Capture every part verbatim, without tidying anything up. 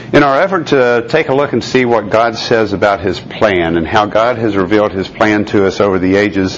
In our effort to take a look and see what God says about His plan and how God has revealed His plan to us over the ages,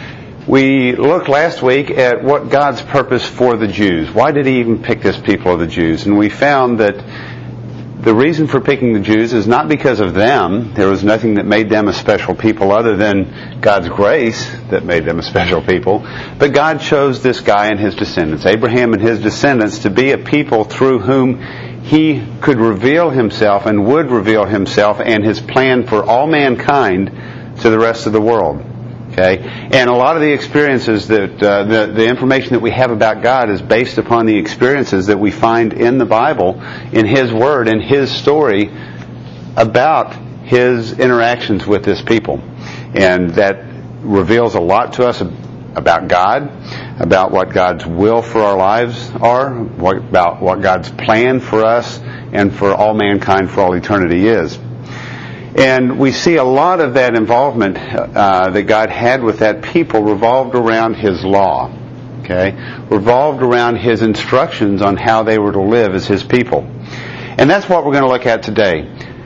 we looked last week at what God's purpose for the Jews. Why did He even pick this people of the Jews? And we found that the reason for picking the Jews is not because of them. There was nothing that made them a special people other than God's grace that made them a special people. But God chose this guy and his descendants, Abraham and his descendants, to be a people through whom He could reveal Himself and would reveal Himself and His plan for all mankind to the rest of the world. Okay, and a lot of the experiences that uh, the the information that we have about God is based upon the experiences that we find in the Bible, in His Word, in His story about His interactions with this people, and that reveals a lot to us about God, about what God's will for our lives are, what, about what God's plan for us and for all mankind for all eternity is. And we see a lot of that involvement uh, that God had with that people revolved around His law, okay? Revolved around His instructions on how they were to live as His people. And that's what we're going to look at today.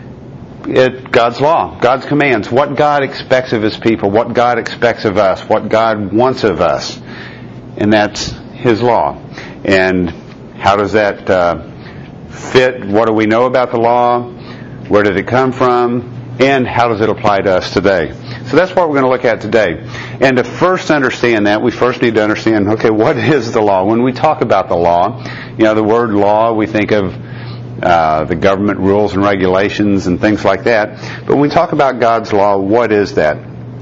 It, God's law, God's commands, what God expects of His people, what God expects of us, what God wants of us. And that's His law. And how does that uh, fit? What do we know about the law? Where did it come from? And how does it apply to us today? So that's what we're going to look at today. And to first understand that, we first need to understand, okay, what is the law? When we talk about the law, you know, the word law, we think of uh, the government rules and regulations and things like that. But when we talk about God's law, what is that?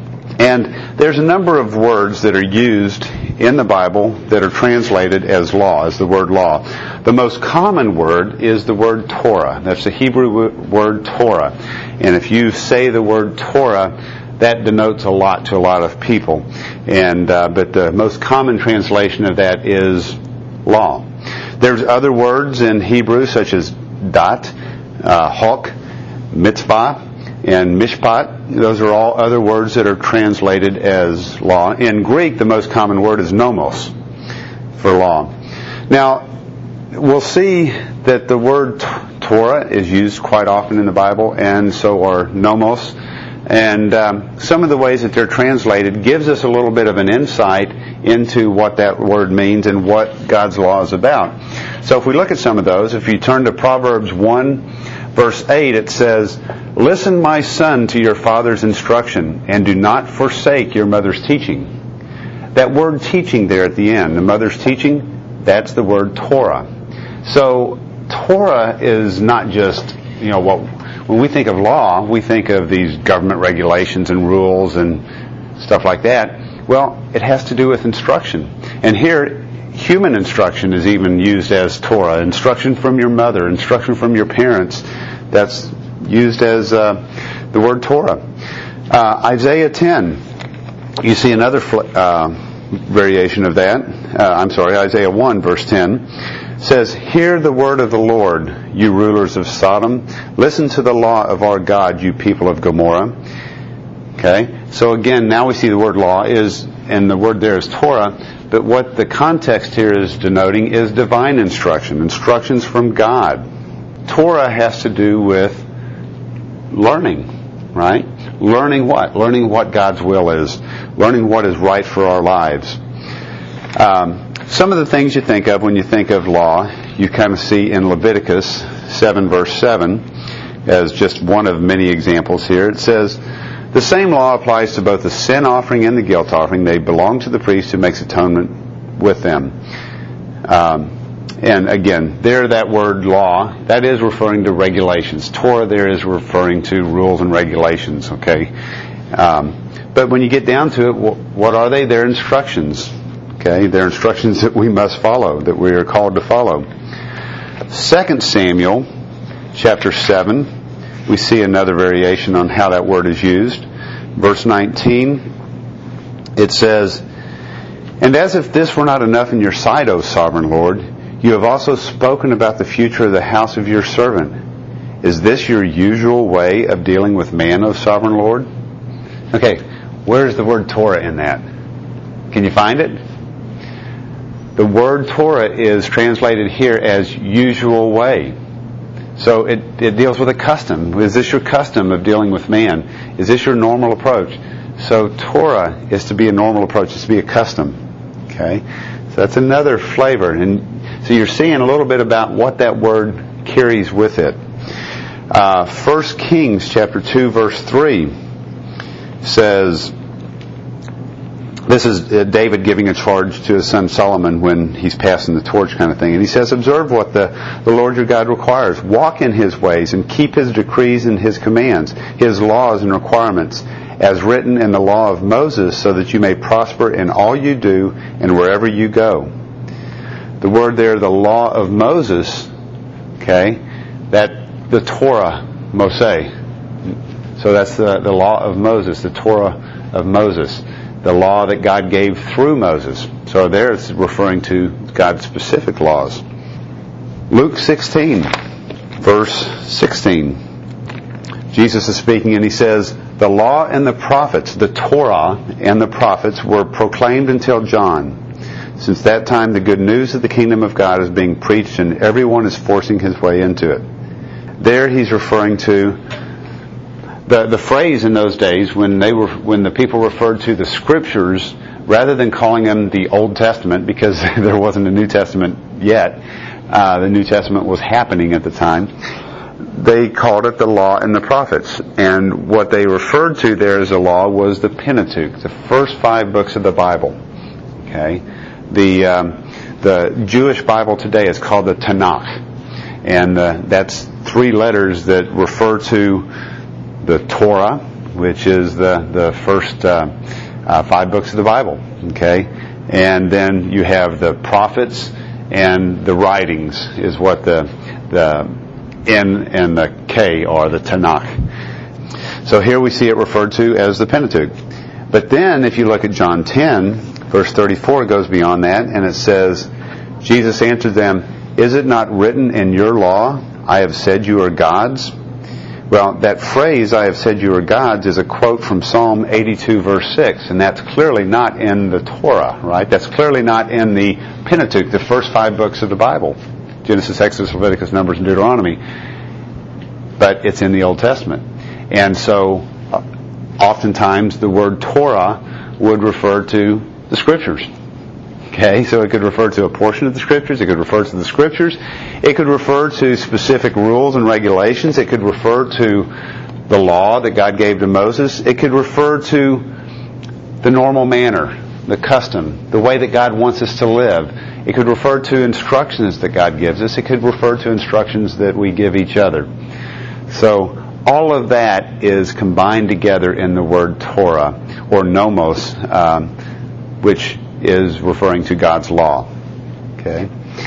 And there's a number of words that are used in the Bible that are translated as law, as the word law. The most common word is the word Torah. That's the Hebrew word Torah. And if you say the word Torah, that denotes a lot to a lot of people. And uh, but the most common translation of that is law. There's other words in Hebrew such as dat, uh, hok, mitzvah, and mishpat. Those are all other words that are translated as law. In Greek, the most common word is nomos for law. Now, we'll see that the word Torah is used quite often in the Bible, and so are nomos. And um, some of the ways that they're translated gives us a little bit of an insight into what that word means and what God's law is about. So if we look at some of those, if you turn to Proverbs one, verse eight, it says, "Listen, my son, to your father's instruction, and do not forsake your mother's teaching." That word teaching there at the end, the mother's teaching, that's the word Torah. So Torah is not just, you know, what when we think of law, we think of these government regulations and rules and stuff like that. Well, it has to do with instruction. And here, human instruction is even used as Torah. Instruction from your mother, instruction from your parents. That's used as uh, the word Torah. Uh, Isaiah ten, you see another uh, variation of that. Uh, I'm sorry, Isaiah one, verse ten, says, "Hear the word of the Lord, you rulers of Sodom. Listen to the law of our God, you people of Gomorrah." Okay, so again, now we see the word law is, and the word there is Torah, but what the context here is denoting is divine instruction, instructions from God. Torah has to do with learning, right? Learning what? Learning what God's will is. Learning what is right for our lives. Um, some of the things you think of when you think of law, you kind of see in Leviticus seven, verse seven, as just one of many examples here. It says, "The same law applies to both the sin offering and the guilt offering. They belong to the priest who makes atonement with them." Um, and again, there that word law, that is referring to regulations. Torah there is referring to rules and regulations, okay? Um, but when you get down to it, what are they? They're instructions, okay? They're instructions that we must follow, that we are called to follow. Second Samuel, chapter seven, we see another variation on how that word is used. Verse nineteen, it says, "And as if this were not enough in your sight, O sovereign Lord, you have also spoken about the future of the house of your servant. Is this your usual way of dealing with man, O sovereign Lord?" Okay, where's the word Torah in that? Can you find it? The word Torah is translated here as usual way. So it, it deals with a custom. Is this your custom of dealing with man? Is this your normal approach? So Torah is to be a normal approach. It's to be a custom. Okay? So that's another flavor. And so you're seeing a little bit about what that word carries with it. Uh, First Kings chapter two verse three says, this is David giving a charge to his son Solomon when he's passing the torch kind of thing. And he says, observe what the, the Lord your God requires. Walk in his ways and keep his decrees and his commands, his laws and requirements, as written in the law of Moses, so that you may prosper in all you do and wherever you go. The word there, the law of Moses, okay, that the Torah, Moshe. So that's the, the law of Moses, the Torah of Moses. The law that God gave through Moses. So there it's referring to God's specific laws. Luke sixteen, verse sixteen. Jesus is speaking and he says, the law and the prophets, the Torah and the prophets were proclaimed until John. Since that time the good news of the kingdom of God is being preached and everyone is forcing his way into it. There he's referring to The, the phrase in those days when they were when the people referred to the Scriptures, rather than calling them the Old Testament, because there wasn't a New Testament yet, uh, the New Testament was happening at the time, they called it the Law and the Prophets. And what they referred to there as the law was the Pentateuch, the first five books of the Bible. Okay, the um, the Jewish Bible today is called the Tanakh, and uh, that's three letters that refer to the Torah, which is the the first uh, uh, five books of the Bible, okay, and then you have the prophets and the writings is what the the N and the K are, the Tanakh. So here we see it referred to as the Pentateuch. But then if you look at John ten, verse thirty-four, it goes beyond that, and it says, Jesus answered them, "Is it not written in your law, I have said you are gods?" Well, that phrase, I have said you are gods, is a quote from Psalm eighty-two, verse six, and that's clearly not in the Torah, right? That's clearly not in the Pentateuch, the first five books of the Bible, Genesis, Exodus, Leviticus, Numbers, and Deuteronomy. But it's in the Old Testament. And so, uh, oftentimes, the word Torah would refer to the Scriptures. Okay, so it could refer to a portion of the Scriptures, it could refer to the Scriptures, it could refer to specific rules and regulations, it could refer to the law that God gave to Moses, it could refer to the normal manner, the custom, the way that God wants us to live. It could refer to instructions that God gives us, it could refer to instructions that we give each other. So, all of that is combined together in the word Torah, or nomos, um, which is referring to God's law. Okay?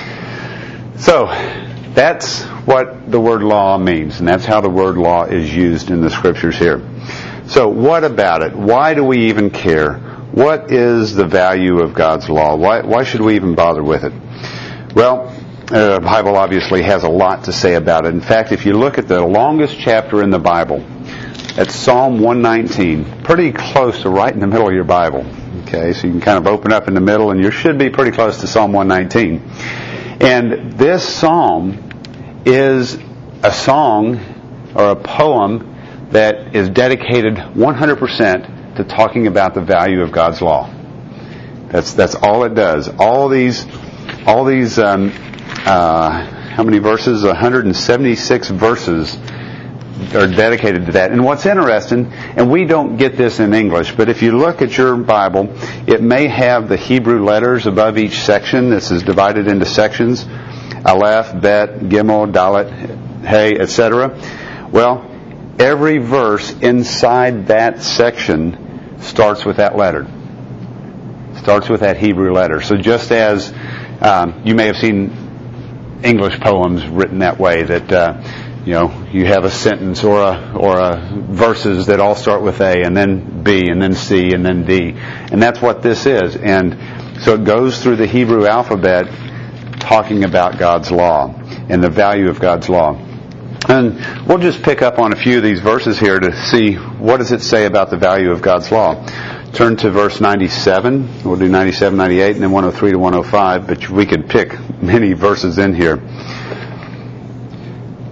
So, that's what the word law means, and that's how the word law is used in the Scriptures here. So, what about it? Why do we even care? What is the value of God's law? Why, why should we even bother with it? Well, the uh, Bible obviously has a lot to say about it. In fact, if you look at the longest chapter in the Bible, that's Psalm one nineteen, pretty close to right in the middle of your Bible. Okay, so you can kind of open up in the middle, and you should be pretty close to Psalm one nineteen. And this psalm is a song or a poem that is dedicated one hundred percent to talking about the value of God's law. That's that's all it does. All these, all these, um, uh, how many verses? one hundred seventy-six verses are dedicated to that. And what's interesting, and we don't get this in English, but if you look at your Bible, it may have the Hebrew letters above each section. This is divided into sections: Aleph, Bet, Gimel, Dalet, Hey, et cetera. Well, every verse inside that section starts with that letter. Starts with that Hebrew letter. So just as um, you may have seen English poems written that way, that uh, you know, you have a sentence or a or a verses that all start with A, and then B, and then C, and then D, and that's what this is. And so it goes through the Hebrew alphabet, talking about God's law and the value of God's law. And we'll just pick up on a few of these verses here to see what does it say about the value of God's law. Turn to verse ninety-seven. We'll do ninety-seven, ninety-eight, and then one oh three to one oh five, but we could pick many verses in here.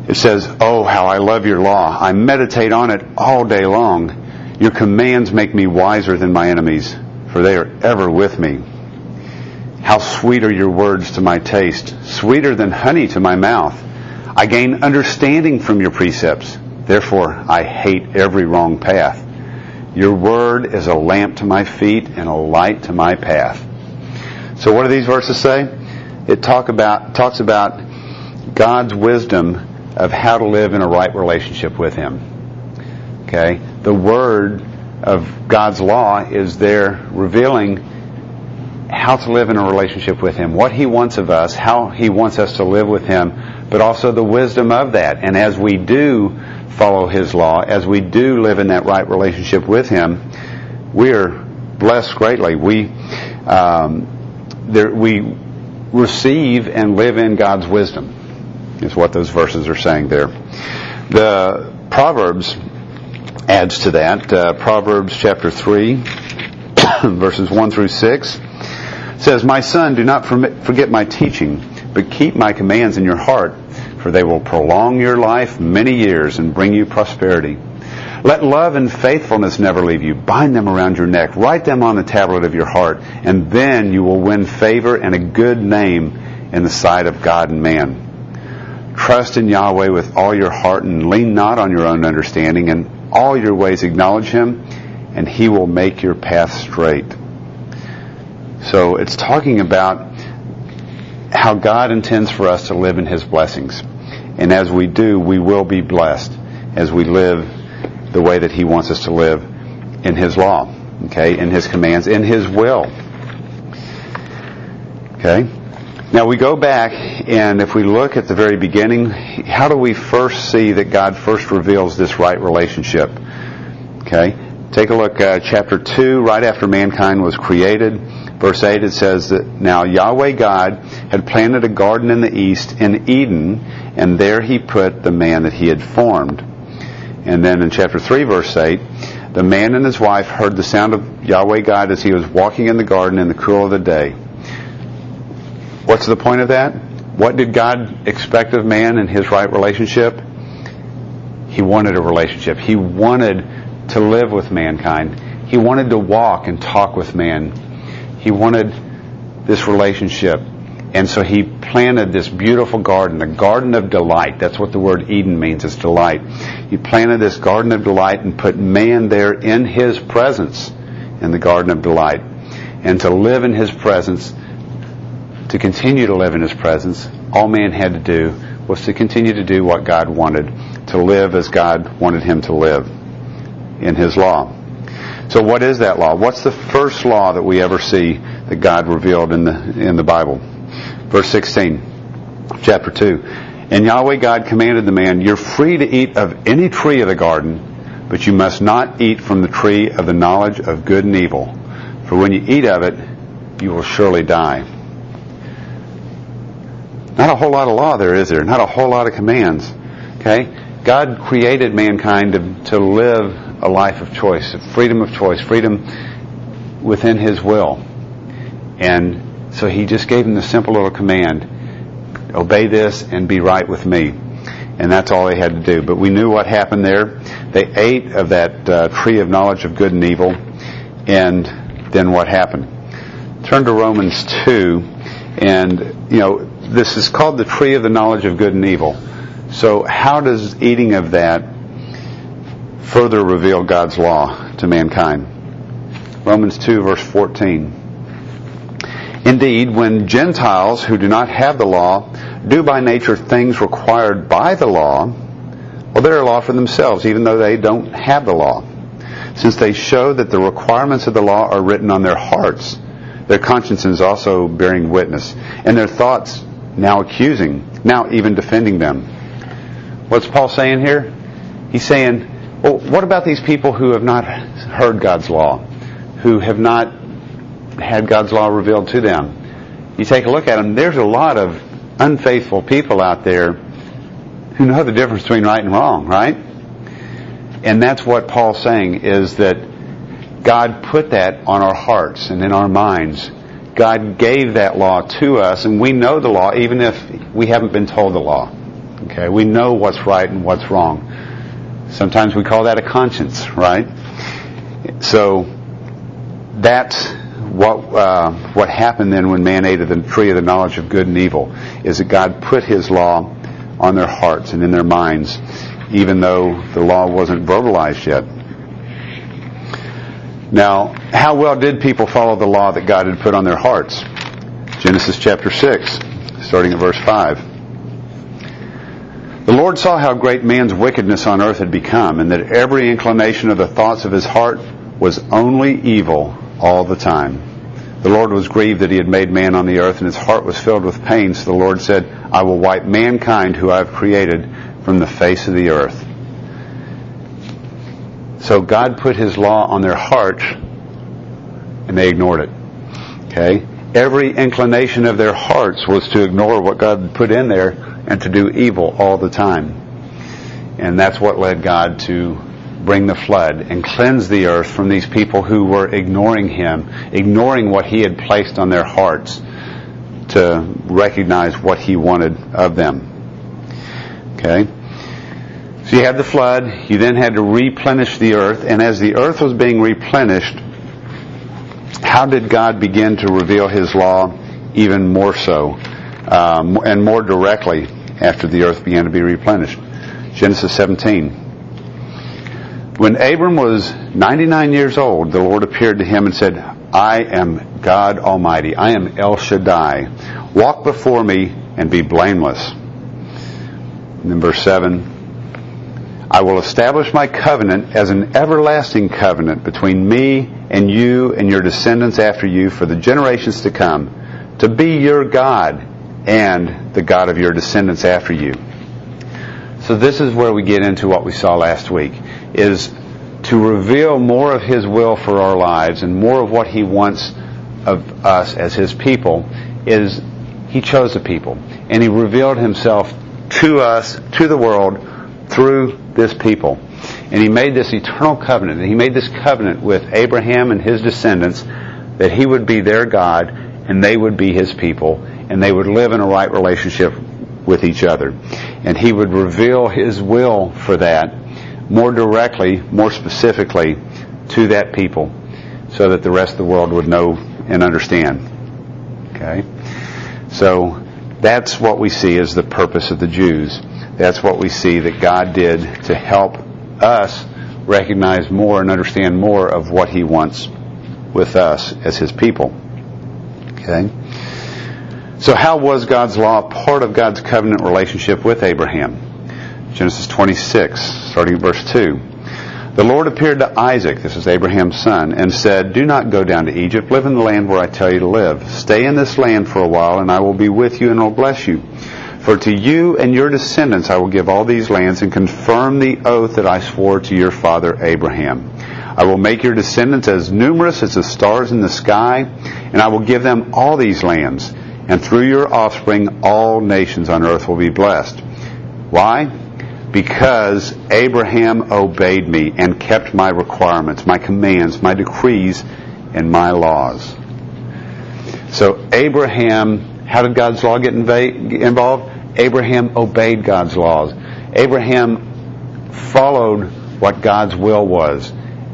It says, "Oh, how I love your law. I meditate on it all day long. Your commands make me wiser than my enemies, for they are ever with me. How sweet are your words to my taste, sweeter than honey to my mouth. I gain understanding from your precepts. Therefore, I hate every wrong path. Your word is a lamp to my feet and a light to my path." So what do these verses say? It talk about, talks about God's wisdom of how to live in a right relationship with Him. Okay? The word of God's law is there revealing how to live in a relationship with Him, what He wants of us, how He wants us to live with Him, but also the wisdom of that. And as we do follow His law, as we do live in that right relationship with Him, we're blessed greatly. We, um, there, we receive and live in God's wisdom, is what those verses are saying there. The Proverbs adds to that. Uh, Proverbs chapter three, verses one through six, says, "My son, do not forget my teaching, but keep my commands in your heart, for they will prolong your life many years and bring you prosperity. Let love and faithfulness never leave you. Bind them around your neck. Write them on the tablet of your heart, and then you will win favor and a good name in the sight of God and man. Trust in Yahweh with all your heart and lean not on your own understanding. In all your ways acknowledge Him, and He will make your path straight." So it's talking about how God intends for us to live in His blessings. And as we do, we will be blessed as we live the way that He wants us to live in His law, okay, in His commands, in His will. Okay? Now we go back, and if we look at the very beginning, how do we first see that God first reveals this right relationship? Okay? Take a look at uh, chapter two, right after mankind was created. Verse eight, it says that, "Now Yahweh God had planted a garden in the east, in Eden, and there He put the man that He had formed." And then in chapter three, verse eight, "The man and his wife heard the sound of Yahweh God as He was walking in the garden in the cool of the day." What's the point of that? What did God expect of man in His right relationship? He wanted a relationship. He wanted to live with mankind. He wanted to walk and talk with man. He wanted this relationship. And so He planted this beautiful garden, a garden of delight. That's what the word Eden means, it's delight. He planted this garden of delight and put man there in His presence, in the garden of delight. And to live in His presence, to continue to live in His presence, all man had to do was to continue to do what God wanted, to live as God wanted him to live in His law. So what is that law? What's the first law that we ever see that God revealed in the in the Bible? Verse sixteen, chapter two. "And Yahweh God commanded the man, you're free to eat of any tree of the garden, but you must not eat from the tree of the knowledge of good and evil. For when you eat of it, you will surely die." Not a whole lot of law there, is there? Not a whole lot of commands. Okay? God created mankind to, to live a life of choice, freedom of choice, freedom within His will. And so He just gave them the simple little command, obey this and be right with me. And that's all they had to do. But we knew what happened there. They ate of that uh, tree of knowledge of good and evil. And then what happened? Turn to Romans two. And, you know, this is called the tree of the knowledge of good and evil. So how does eating of that further reveal God's law to mankind? Romans two, verse fourteen. "Indeed, when Gentiles who do not have the law do by nature things required by the law, well, they're a law for themselves, even though they don't have the law. Since they show that the requirements of the law are written on their hearts, their consciences also bearing witness, and their thoughts now accusing, now even defending them." What's Paul saying here? He's saying, well, what about these people who have not heard God's law, who have not had God's law revealed to them? You take a look at them, there's a lot of unfaithful people out there who know the difference between right and wrong, right? And that's what Paul's saying, is that God put that on our hearts and in our minds. God gave that law to us, and we know the law even if we haven't been told the law. Okay, we know what's right and what's wrong. Sometimes we call that a conscience, right? So that's what uh, what happened then when man ate of the tree of the knowledge of good and evil, is that God put His law on their hearts and in their minds, even though the law wasn't verbalized yet. Now, how well did people follow the law that God had put on their hearts? Genesis chapter six, starting at verse five. The Lord saw how great man's wickedness on earth had become, and that every inclination of the thoughts of his heart was only evil all the time. The Lord was grieved that He had made man on the earth, and His heart was filled with pain. So the Lord said, I will wipe mankind who I have created from the face of the earth. So God put His law on their hearts, and they ignored it. Okay? Every inclination of their hearts was to ignore what God put in there and to do evil all the time. And that's what led God to bring the flood and cleanse the earth from these people who were ignoring Him, ignoring what He had placed on their hearts to recognize what He wanted of them. Okay? So you had the flood, you then had to replenish the earth, and as the earth was being replenished, how did God begin to reveal His law even more so, um, and more directly after the earth began to be replenished? Genesis seventeen. When Abram was ninety-nine years old, the Lord appeared to him and said, I am God Almighty. I am El Shaddai. Walk before me and be blameless. And then verse seven. I will establish my covenant as an everlasting covenant between me and you and your descendants after you for the generations to come, to be your God and the God of your descendants after you. So this is where we get into what we saw last week, is to reveal more of His will for our lives and more of what He wants of us as His people. Is He chose a people, and He revealed Himself to us, to the world, through this people. And He made this eternal covenant. And He made this covenant with Abraham and his descendants that He would be their God and they would be His people, and they would live in a right relationship with each other. And He would reveal His will for that more directly, more specifically to that people, so that the rest of the world would know and understand. Okay? So that's what we see as the purpose of the Jews. That's what we see that God did to help us recognize more and understand more of what He wants with us as His people. Okay? So how was God's law part of God's covenant relationship with Abraham? Genesis twenty-six, starting at verse two. The Lord appeared to Isaac, this is Abraham's son, and said, do not go down to Egypt. Live in the land where I tell you to live. Stay in this land for a while, and I will be with you and will bless you. For to you and your descendants I will give all these lands and confirm the oath that I swore to your father Abraham. I will make your descendants as numerous as the stars in the sky, and I will give them all these lands. And through your offspring all nations on earth will be blessed. Why? Because Abraham obeyed me and kept my requirements, my commands, my decrees, and my laws. So Abraham, how did God's law get involved? Abraham obeyed God's laws. Abraham followed what God's will was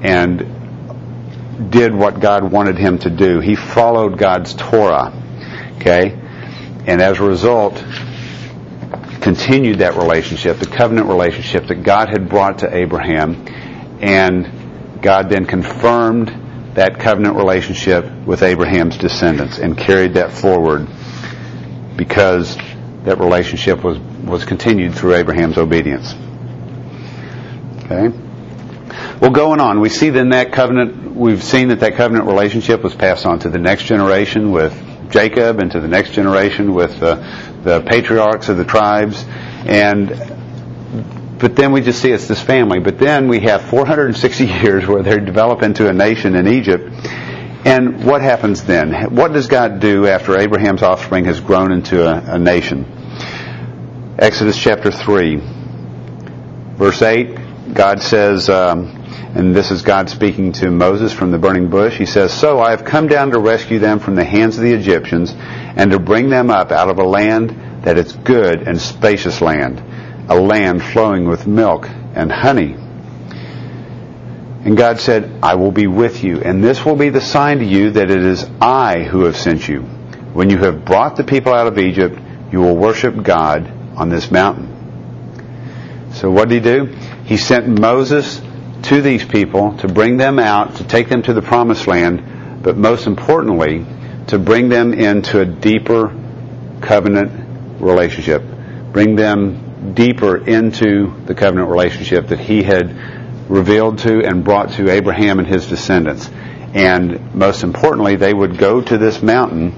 and did what God wanted him to do. He followed God's Torah. Okay? And as a result, continued that relationship, the covenant relationship that God had brought to Abraham, and God then confirmed that covenant relationship with Abraham's descendants and carried that forward because that relationship was, was continued through Abraham's obedience. Okay? Well, going on, we see then that covenant, we've seen that that covenant relationship was passed on to the next generation with Jacob, and to the next generation with uh, the patriarchs of the tribes, and but then we just see it's this family. But then we have four hundred sixty years where they develop into a nation in Egypt. And what happens then? What does God do after Abraham's offspring has grown into a, a nation? Exodus chapter three, verse eight, God says, um, and this is God speaking to Moses from the burning bush. He says, so I have come down to rescue them from the hands of the Egyptians and to bring them up out of a land that is good and spacious land, a land flowing with milk and honey. And God said, I will be with you, and this will be the sign to you that it is I who have sent you. When you have brought the people out of Egypt, you will worship God on this mountain. So what did he do? He sent Moses to these people to bring them out, to take them to the promised land, but most importantly, to bring them into a deeper covenant relationship. Bring them deeper into the covenant relationship that he had revealed to and brought to Abraham and his descendants. And most importantly, they would go to this mountain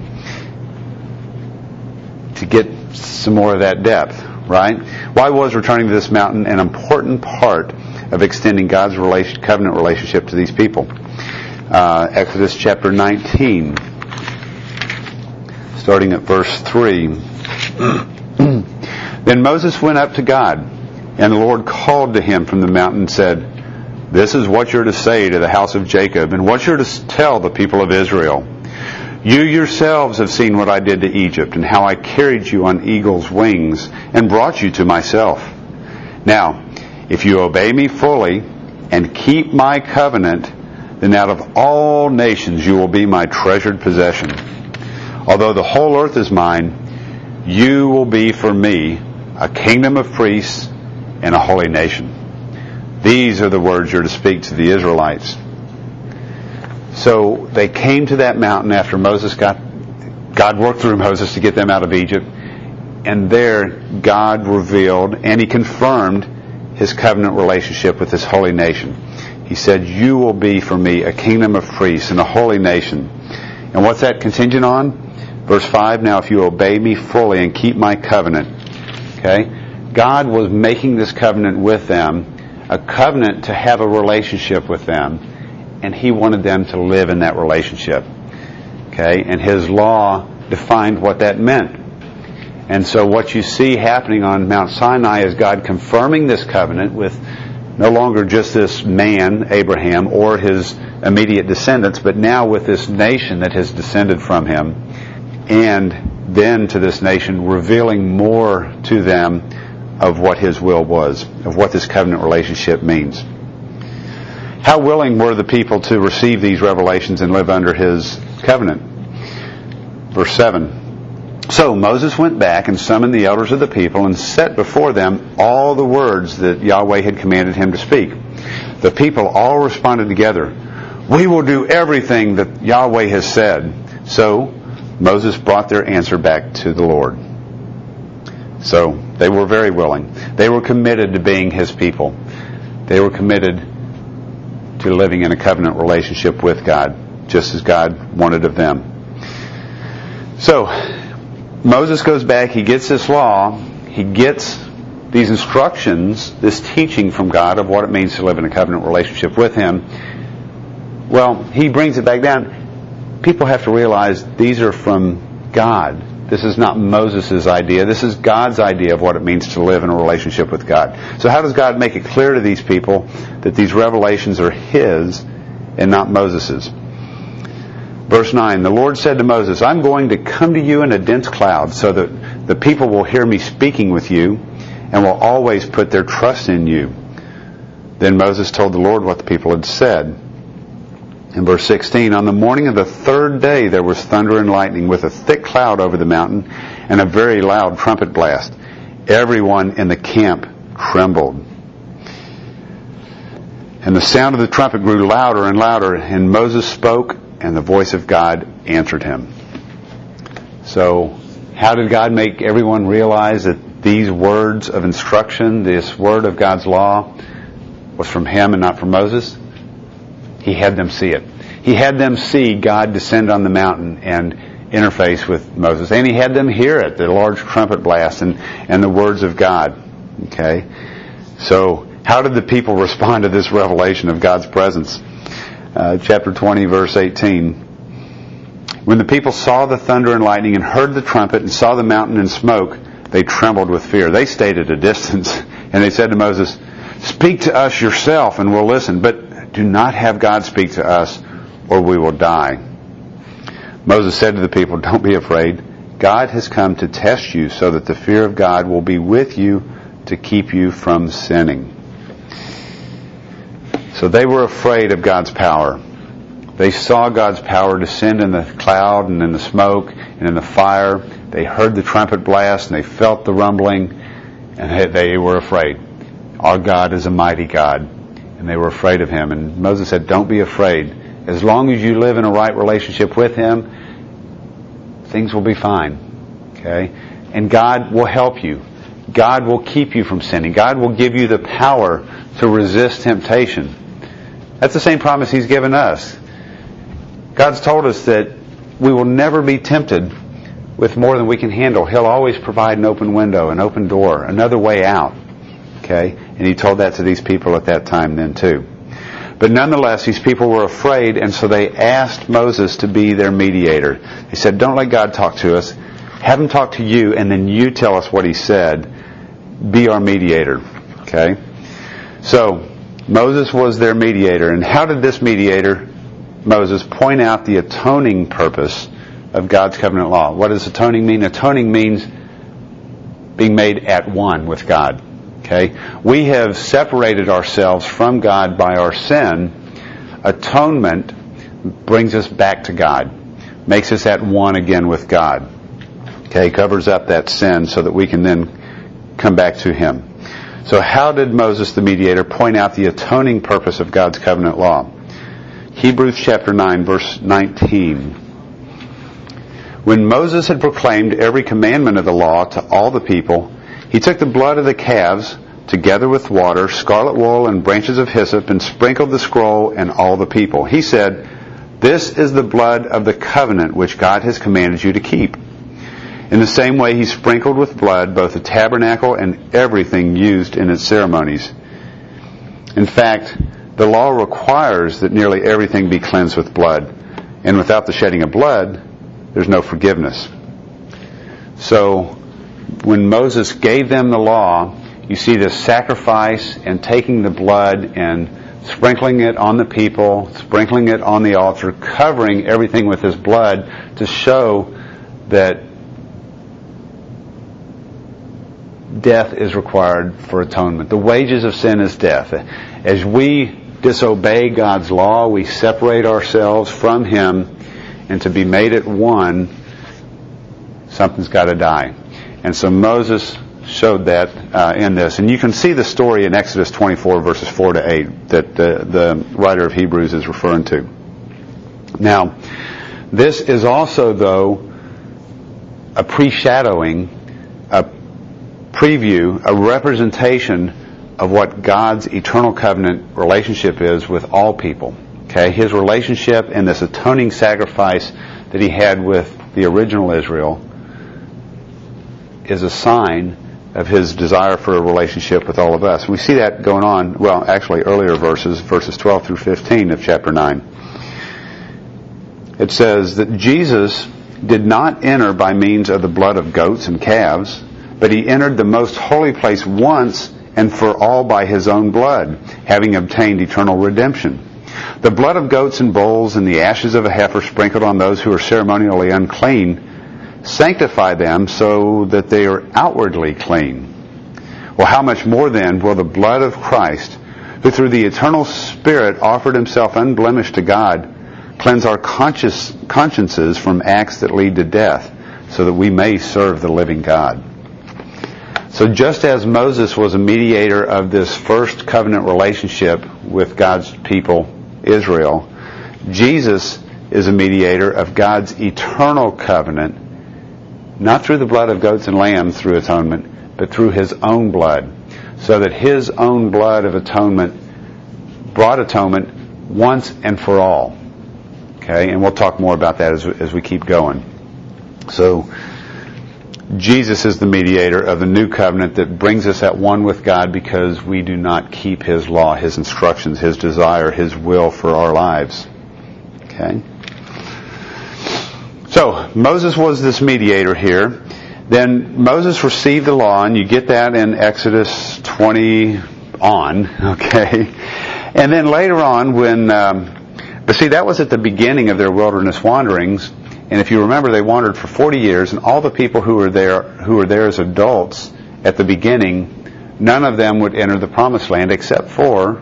to get some more of that depth, right? Why was returning to this mountain an important part of extending God's relation, covenant relationship to these people? Uh, Exodus chapter nineteen, starting at verse three. Then Moses went up to God, and the Lord called to him from the mountain and said, This is what you're to say to the house of Jacob, and what you're to tell the people of Israel. You yourselves have seen what I did to Egypt, and how I carried you on eagle's wings, and brought you to myself. Now, if you obey me fully, and keep my covenant, then out of all nations you will be my treasured possession. Although the whole earth is mine, you will be for me a kingdom of priests and a holy nation. These are the words you're to speak to the Israelites. So they came to that mountain after Moses got, God worked through Moses to get them out of Egypt. And there God revealed and he confirmed his covenant relationship with this holy nation. He said, you will be for me a kingdom of priests and a holy nation. And what's that contingent on? Verse five, now if you obey me fully and keep my covenant. Okay? God was making this covenant with them, a covenant to have a relationship with them, and he wanted them to live in that relationship. Okay? And his law defined what that meant. And so what you see happening on Mount Sinai is God confirming this covenant with no longer just this man, Abraham, or his immediate descendants, but now with this nation that has descended from him, and then to this nation revealing more to them of what his will was, of what this covenant relationship means. How willing were the people to receive these revelations and live under his covenant? Verse seven. So Moses went back and summoned the elders of the people and set before them all the words that Yahweh had commanded him to speak. The people all responded together, we will do everything that Yahweh has said. So Moses brought their answer back to the Lord. So they were very willing. They were committed to being his people. They were committed to living in a covenant relationship with God, just as God wanted of them. So Moses goes back, he gets this law, he gets these instructions, this teaching from God of what it means to live in a covenant relationship with him. Well, he brings it back down. People have to realize these are from God. This is not Moses' idea. This is God's idea of what it means to live in a relationship with God. So how does God make it clear to these people that these revelations are his and not Moses's? Verse nine, the Lord said to Moses, I'm going to come to you in a dense cloud so that the people will hear me speaking with you and will always put their trust in you. Then Moses told the Lord what the people had said. In verse sixteen, on the morning of the third day there was thunder and lightning with a thick cloud over the mountain and a very loud trumpet blast. Everyone in the camp trembled. And the sound of the trumpet grew louder and louder, and Moses spoke, and the voice of God answered him. So, how did God make everyone realize that these words of instruction, this word of God's law, was from him and not from Moses? He had them see it. He had them see God descend on the mountain and interface with Moses. And he had them hear it, the large trumpet blast and, and the words of God. Okay? So, how did the people respond to this revelation of God's presence? Uh, chapter twenty, verse eighteen. When the people saw the thunder and lightning and heard the trumpet and saw the mountain in smoke, they trembled with fear. They stayed at a distance, and they said to Moses, speak to us yourself and we'll listen, but do not have God speak to us or we will die. Moses said to the people, don't be afraid. God has come to test you so that the fear of God will be with you to keep you from sinning. So they were afraid of God's power. They saw God's power descend in the cloud and in the smoke and in the fire. They heard the trumpet blast and they felt the rumbling, and they were afraid. Our God is a mighty God, and they were afraid of Him. And Moses said, don't be afraid. As long as you live in a right relationship with Him, things will be fine. Okay? And God will help you. God will keep you from sinning. God will give you the power to resist temptation. That's the same promise He's given us. God's told us that we will never be tempted with more than we can handle. He'll always provide an open window, an open door, another way out. Okay? And He told that to these people at that time then too. But nonetheless, these people were afraid, and so they asked Moses to be their mediator. They said, don't let God talk to us. Have Him talk to you, and then you tell us what He said. Be our mediator. Okay? So, Moses was their mediator. And how did this mediator, Moses, point out the atoning purpose of God's covenant law? What does atoning mean? Atoning means being made at one with God. Okay? We have separated ourselves from God by our sin. Atonement brings us back to God. Makes us at one again with God. Okay? Covers up that sin so that we can then come back to Him. So how did Moses the mediator point out the atoning purpose of God's covenant law? Hebrews chapter nine, verse nineteen. When Moses had proclaimed every commandment of the law to all the people, he took the blood of the calves, together with water, scarlet wool, and branches of hyssop, and sprinkled the scroll and all the people. He said, this is the blood of the covenant which God has commanded you to keep. In the same way, he sprinkled with blood both the tabernacle and everything used in its ceremonies. In fact, the law requires that nearly everything be cleansed with blood. And without the shedding of blood, there's no forgiveness. So, when Moses gave them the law, you see this sacrifice and taking the blood and sprinkling it on the people, sprinkling it on the altar, covering everything with His blood to show that death is required for atonement. The wages of sin is death. As we disobey God's law, we separate ourselves from Him, and to be made at one, something's got to die. And so Moses showed that uh, in this. And you can see the story in Exodus twenty-four, verses four to eight, that the, the writer of Hebrews is referring to. Now, this is also, though, a pre-shadowing, a preview, a representation of what God's eternal covenant relationship is with all people. Okay, His relationship and this atoning sacrifice that He had with the original Israel is a sign of His desire for a relationship with all of us. We see that going on, well, actually earlier verses, verses twelve through fifteen of chapter nine. It says that Jesus did not enter by means of the blood of goats and calves, but He entered the most holy place once and for all by His own blood, having obtained eternal redemption. The blood of goats and bulls and the ashes of a heifer sprinkled on those who are ceremonially unclean sanctify them so that they are outwardly clean. Well, how much more then will the blood of Christ, who through the eternal Spirit offered Himself unblemished to God, cleanse our conscious, consciences from acts that lead to death, so that we may serve the living God. So just as Moses was a mediator of this first covenant relationship with God's people, Israel, Jesus is a mediator of God's eternal covenant, not through the blood of goats and lambs through atonement, but through His own blood, so that His own blood of atonement brought atonement once and for all. Okay, and we'll talk more about that as, as we keep going. So, Jesus is the mediator of the new covenant that brings us at one with God because we do not keep His law, His instructions, His desire, His will for our lives. Okay? So, Moses was this mediator here. Then Moses received the law, and you get that in Exodus twenty on, okay? And then later on when, um, but see, that was at the beginning of their wilderness wanderings. And if you remember, they wandered for forty years, and all the people who were there, who were there as adults at the beginning, none of them would enter the promised land except for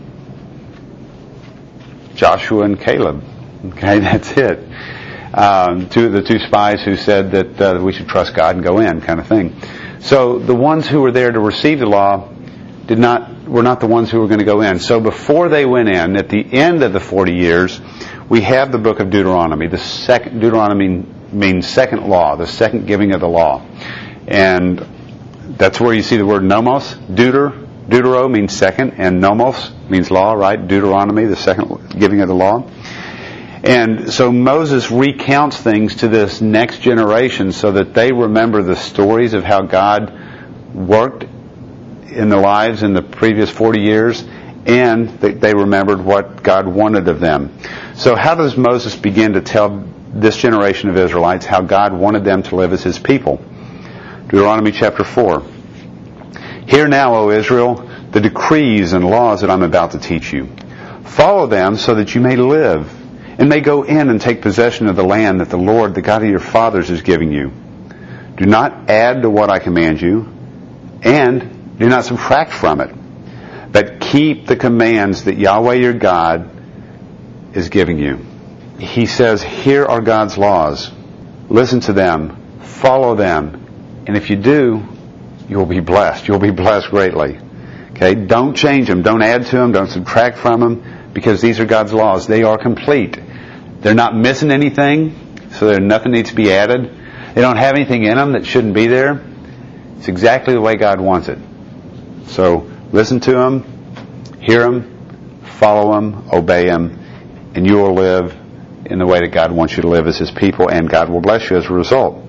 Joshua and Caleb. Okay, that's it. Um, two the two spies who said that uh, we should trust God and go in, kind of thing. So the ones who were there to receive the law did not were not the ones who were going to go in. So before they went in, at the end of the forty years, we have the book of Deuteronomy. The second Deuteronomy means second law, the second giving of the law, and that's where you see the word nomos. Deuter, Deutero means second, and nomos means law, right? Deuteronomy, the second giving of the law. And so Moses recounts things to this next generation so that they remember the stories of how God worked in their lives in the previous forty years, and that they remembered what God wanted of them. So how does Moses begin to tell this generation of Israelites how God wanted them to live as His people? Deuteronomy chapter four. Hear now, O Israel, the decrees and laws that I'm about to teach you. Follow them so that you may live, and may go in and take possession of the land that the Lord, the God of your fathers, is giving you. Do not add to what I command you, and do not subtract from it, but keep the commands that Yahweh your God is giving you. He says, here are God's laws. Listen to them. Follow them. And if you do, you'll be blessed. You'll be blessed greatly. Okay? Don't change them. Don't add to them. Don't subtract from them, because these are God's laws. They are complete. They're not missing anything, so there nothing needs to be added. They don't have anything in them that shouldn't be there. It's exactly the way God wants it. So listen to them, hear them, follow them, obey them, and you will live in the way that God wants you to live as His people, and God will bless you as a result.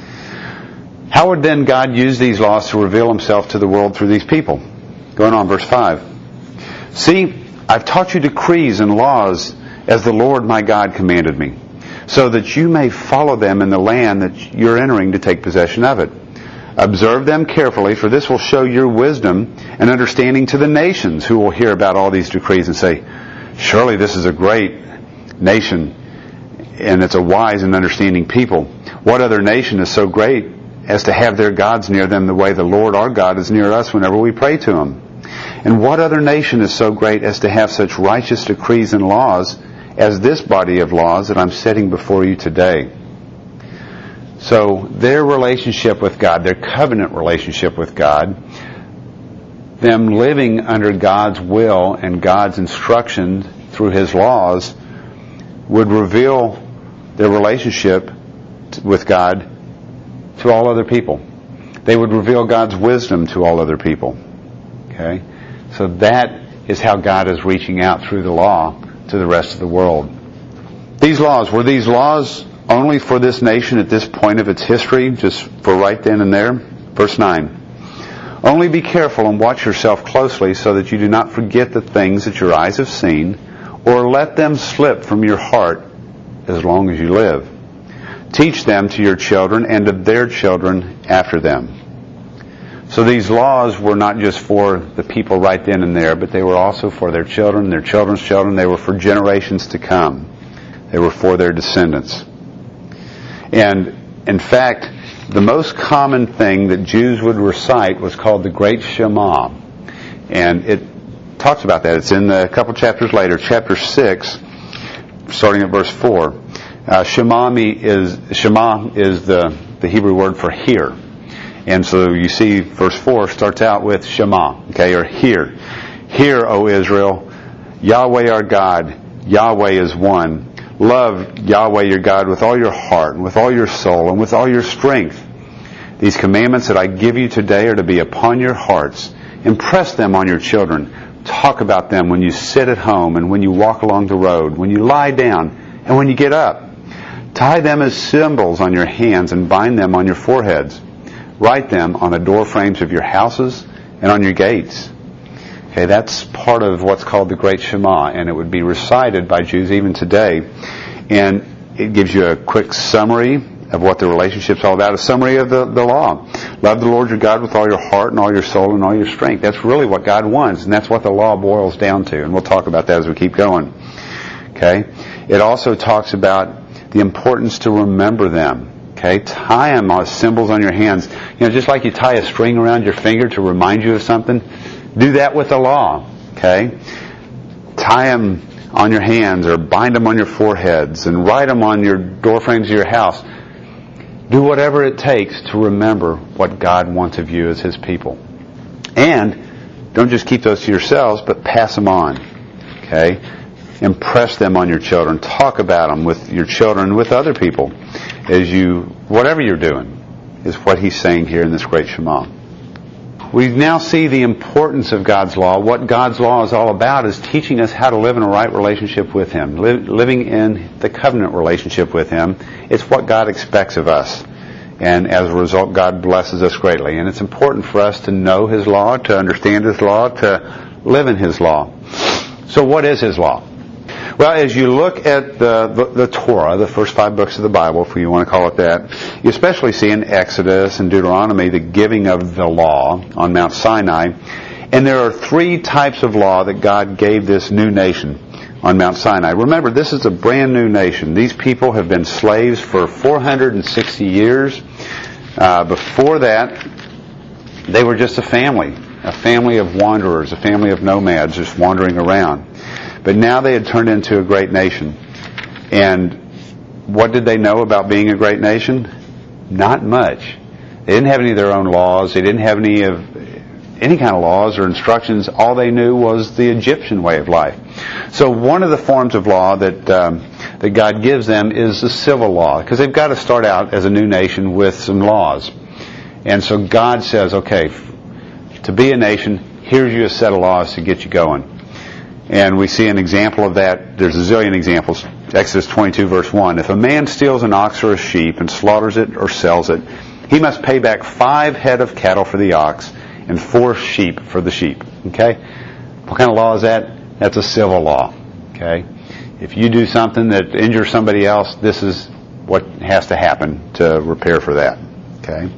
How would then God use these laws to reveal Himself to the world through these people? Going on, verse five. See, I've taught you decrees and laws as the Lord my God commanded me, so that you may follow them in the land that you're entering to take possession of it. Observe them carefully, for this will show your wisdom and understanding to the nations who will hear about all these decrees and say, surely this is a great nation, and it's a wise and understanding people. What other nation is so great as to have their gods near them the way the Lord our God is near us whenever we pray to Him? And what other nation is so great as to have such righteous decrees and laws as this body of laws that I'm setting before you today? So their relationship with God, their covenant relationship with God, them living under God's will and God's instruction through His laws, would reveal their relationship with God to all other people. They would reveal God's wisdom to all other people. Okay? So that is how God is reaching out through the law to the rest of the world. These laws, were these laws only for this nation at this point of its history, just for right then and there? Verse nine. Only be careful and watch yourself closely so that you do not forget the things that your eyes have seen, or let them slip from your heart as long as you live. Teach them to your children and to their children after them. So these laws were not just for the people right then and there, but they were also for their children, their children's children. They were for generations to come. They were for their descendants. And in fact, the most common thing that Jews would recite was called the Great Shema. And it talks about that. It's in a couple chapters later, chapter six, starting at verse four. Uh, Shema is Shema is the, the Hebrew word for hear. And so you see verse four starts out with Shema, okay, or hear. Hear, O Israel, Yahweh our God, Yahweh is one. Love Yahweh your God with all your heart and with all your soul and with all your strength. These commandments that I give you today are to be upon your hearts. Impress them on your children. Talk about them when you sit at home and when you walk along the road, when you lie down and when you get up. Tie them as symbols on your hands and bind them on your foreheads. Write them on the door frames of your houses and on your gates. Okay, that's part of what's called the Great Shema, and it would be recited by Jews even today. And it gives you a quick summary of what the relationship's all about, a summary of the, the law. Love the Lord your God with all your heart and all your soul and all your strength. That's really what God wants, and that's what the law boils down to. And we'll talk about that as we keep going. Okay? It also talks about the importance to remember them. Okay, tie them as symbols on your hands. You know, just like you tie a string around your finger to remind you of something, do that with the law. Okay, tie them on your hands or bind them on your foreheads and write them on your door frames of your house. Do whatever it takes to remember what God wants of you as His people. And don't just keep those to yourselves, but pass them on. Okay? Impress them on your children. Talk about them with your children, with other people. As you, whatever you're doing, is what He's saying here in this great Shema. We now see the importance of God's law. What God's law is all about is teaching us how to live in a right relationship with Him, Live, living in the covenant relationship with Him. It's what God expects of us. And as a result, God blesses us greatly. And it's important for us to know His law, to understand His law, to live in His law. So what is His law? Well, as you look at the, the, the Torah, the first five books of the Bible, if you want to call it that, you especially see in Exodus and Deuteronomy the giving of the law on Mount Sinai. And there are three types of law that God gave this new nation on Mount Sinai. Remember, this is a brand new nation. These people have been slaves for four hundred sixty years. Uh, before that, they were just a family, a family of wanderers, a family of nomads just wandering around. But now they had turned into a great nation. And what did they know about being a great nation? Not much. They didn't have any of their own laws. They didn't have any of any kind of laws or instructions. All they knew was the Egyptian way of life. So one of the forms of law that um, that God gives them is the civil law, because they've got to start out as a new nation with some laws. And so God says, okay, to be a nation, here's you a set of laws to get you going. And we see an example of that. There's a zillion examples. Exodus twenty-two, verse one. If a man steals an ox or a sheep and slaughters it or sells it, he must pay back five head of cattle for the ox and four sheep for the sheep. Okay? What kind of law is that? That's a civil law. Okay? If you do something that injures somebody else, this is what has to happen to repair for that. Okay?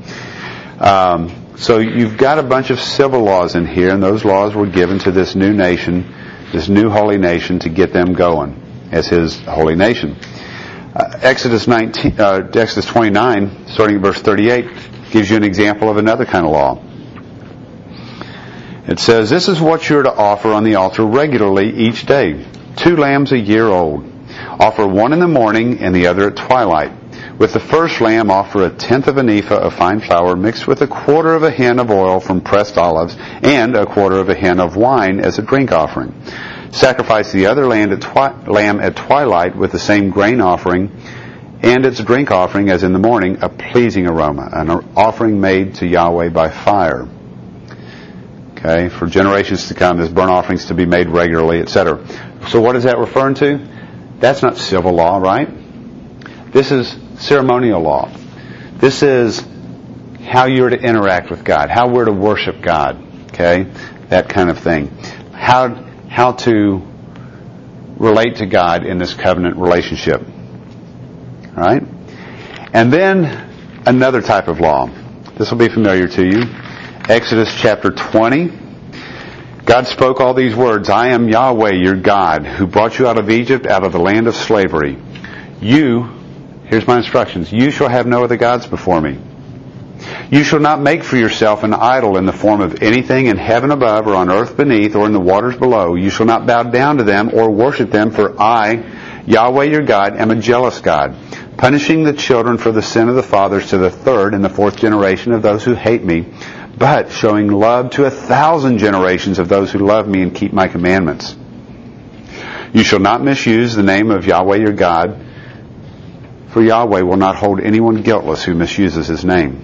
Um, so you've got a bunch of civil laws in here, and those laws were given to this new nation, this new holy nation, to get them going as His holy nation. Uh, Exodus nineteen, uh, Exodus twenty-nine, starting at verse thirty-eight, gives you an example of another kind of law. It says, "This is what you're to offer on the altar regularly each day: two lambs a year old. Offer one in the morning and the other at twilight. With the first lamb, offer a tenth of an ephah of fine flour mixed with a quarter of a hin of oil from pressed olives and a quarter of a hin of wine as a drink offering. Sacrifice the other lamb at, twi- lamb at twilight with the same grain offering and its drink offering as in the morning, a pleasing aroma, an offering made to Yahweh by fire." Okay, for generations to come, there's burnt offerings to be made regularly, et cetera. So what is that referring to? That's not civil law, right? This is ceremonial law. This is how you're to interact with God, how we're to worship God, okay? That kind of thing. How, how to relate to God in this covenant relationship. All right? And then another type of law. This will be familiar to you. Exodus chapter twenty. God spoke all these words, "I am Yahweh your God, who brought you out of Egypt, out of the land of slavery. You," here's my instructions, "you shall have no other gods before me. You shall not make for yourself an idol in the form of anything in heaven above or on earth beneath or in the waters below. You shall not bow down to them or worship them, for I, Yahweh your God, am a jealous God, punishing the children for the sin of the fathers to the third and the fourth generation of those who hate me, but showing love to a thousand generations of those who love me and keep my commandments. You shall not misuse the name of Yahweh your God, for Yahweh will not hold anyone guiltless who misuses His name.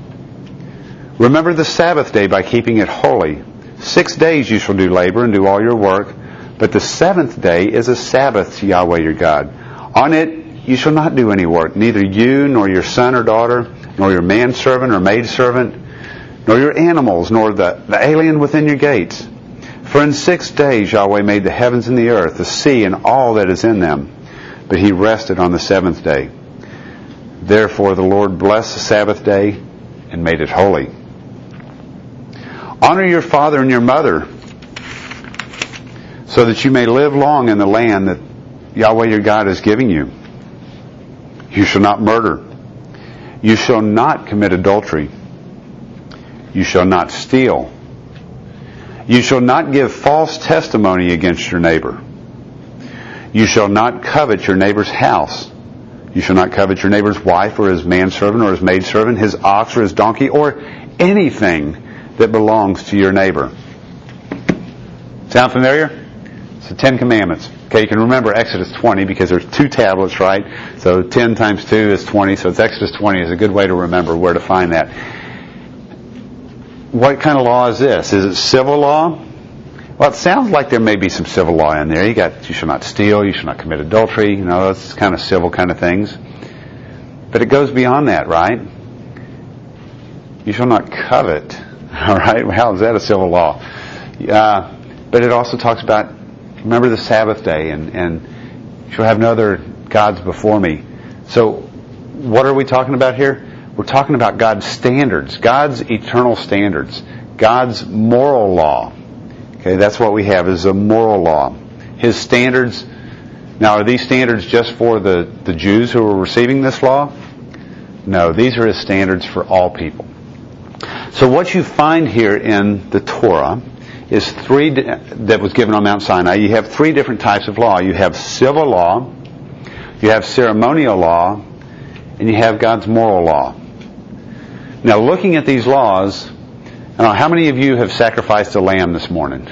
Remember the Sabbath day by keeping it holy. Six days you shall do labor and do all your work, but the seventh day is a Sabbath to Yahweh your God. On it you shall not do any work, neither you nor your son or daughter, nor your manservant or maidservant, nor your animals, nor the, the alien within your gates. For in six days Yahweh made the heavens and the earth, the sea, and all that is in them. But He rested on the seventh day. Therefore the Lord blessed the Sabbath day and made it holy. Honor your father and your mother, so that you may live long in the land that Yahweh your God is giving you. You shall not murder. You shall not commit adultery. You shall not steal. You shall not give false testimony against your neighbor. You shall not covet your neighbor's house. You shall not covet your neighbor's wife or his manservant or his maidservant, his ox or his donkey, or anything that belongs to your neighbor. Sound familiar? It's the Ten Commandments. Okay, you can remember Exodus twenty because there's two tablets, right? So ten times two is twenty, so it's Exodus twenty is a good way to remember where to find that. What kind of law is this? Is it civil law? Well, it sounds like there may be some civil law in there. You got, you shall not steal, you shall not commit adultery, you know, those kind of civil kind of things. But it goes beyond that, right? You shall not covet, all right? How is that a civil law? Uh, but it also talks about, remember the Sabbath day, and, and you shall have no other gods before me. So, what are we talking about here? We're talking about God's standards, God's eternal standards, God's moral law. Okay, that's what we have, is a moral law. His standards. Now, are these standards just for the, the Jews who are receiving this law? No, these are His standards for all people. So what you find here in the Torah is three, that was given on Mount Sinai, you have three different types of law. You have civil law, you have ceremonial law, and you have God's moral law. Now, looking at these laws, I don't know, how many of you have sacrificed a lamb this morning?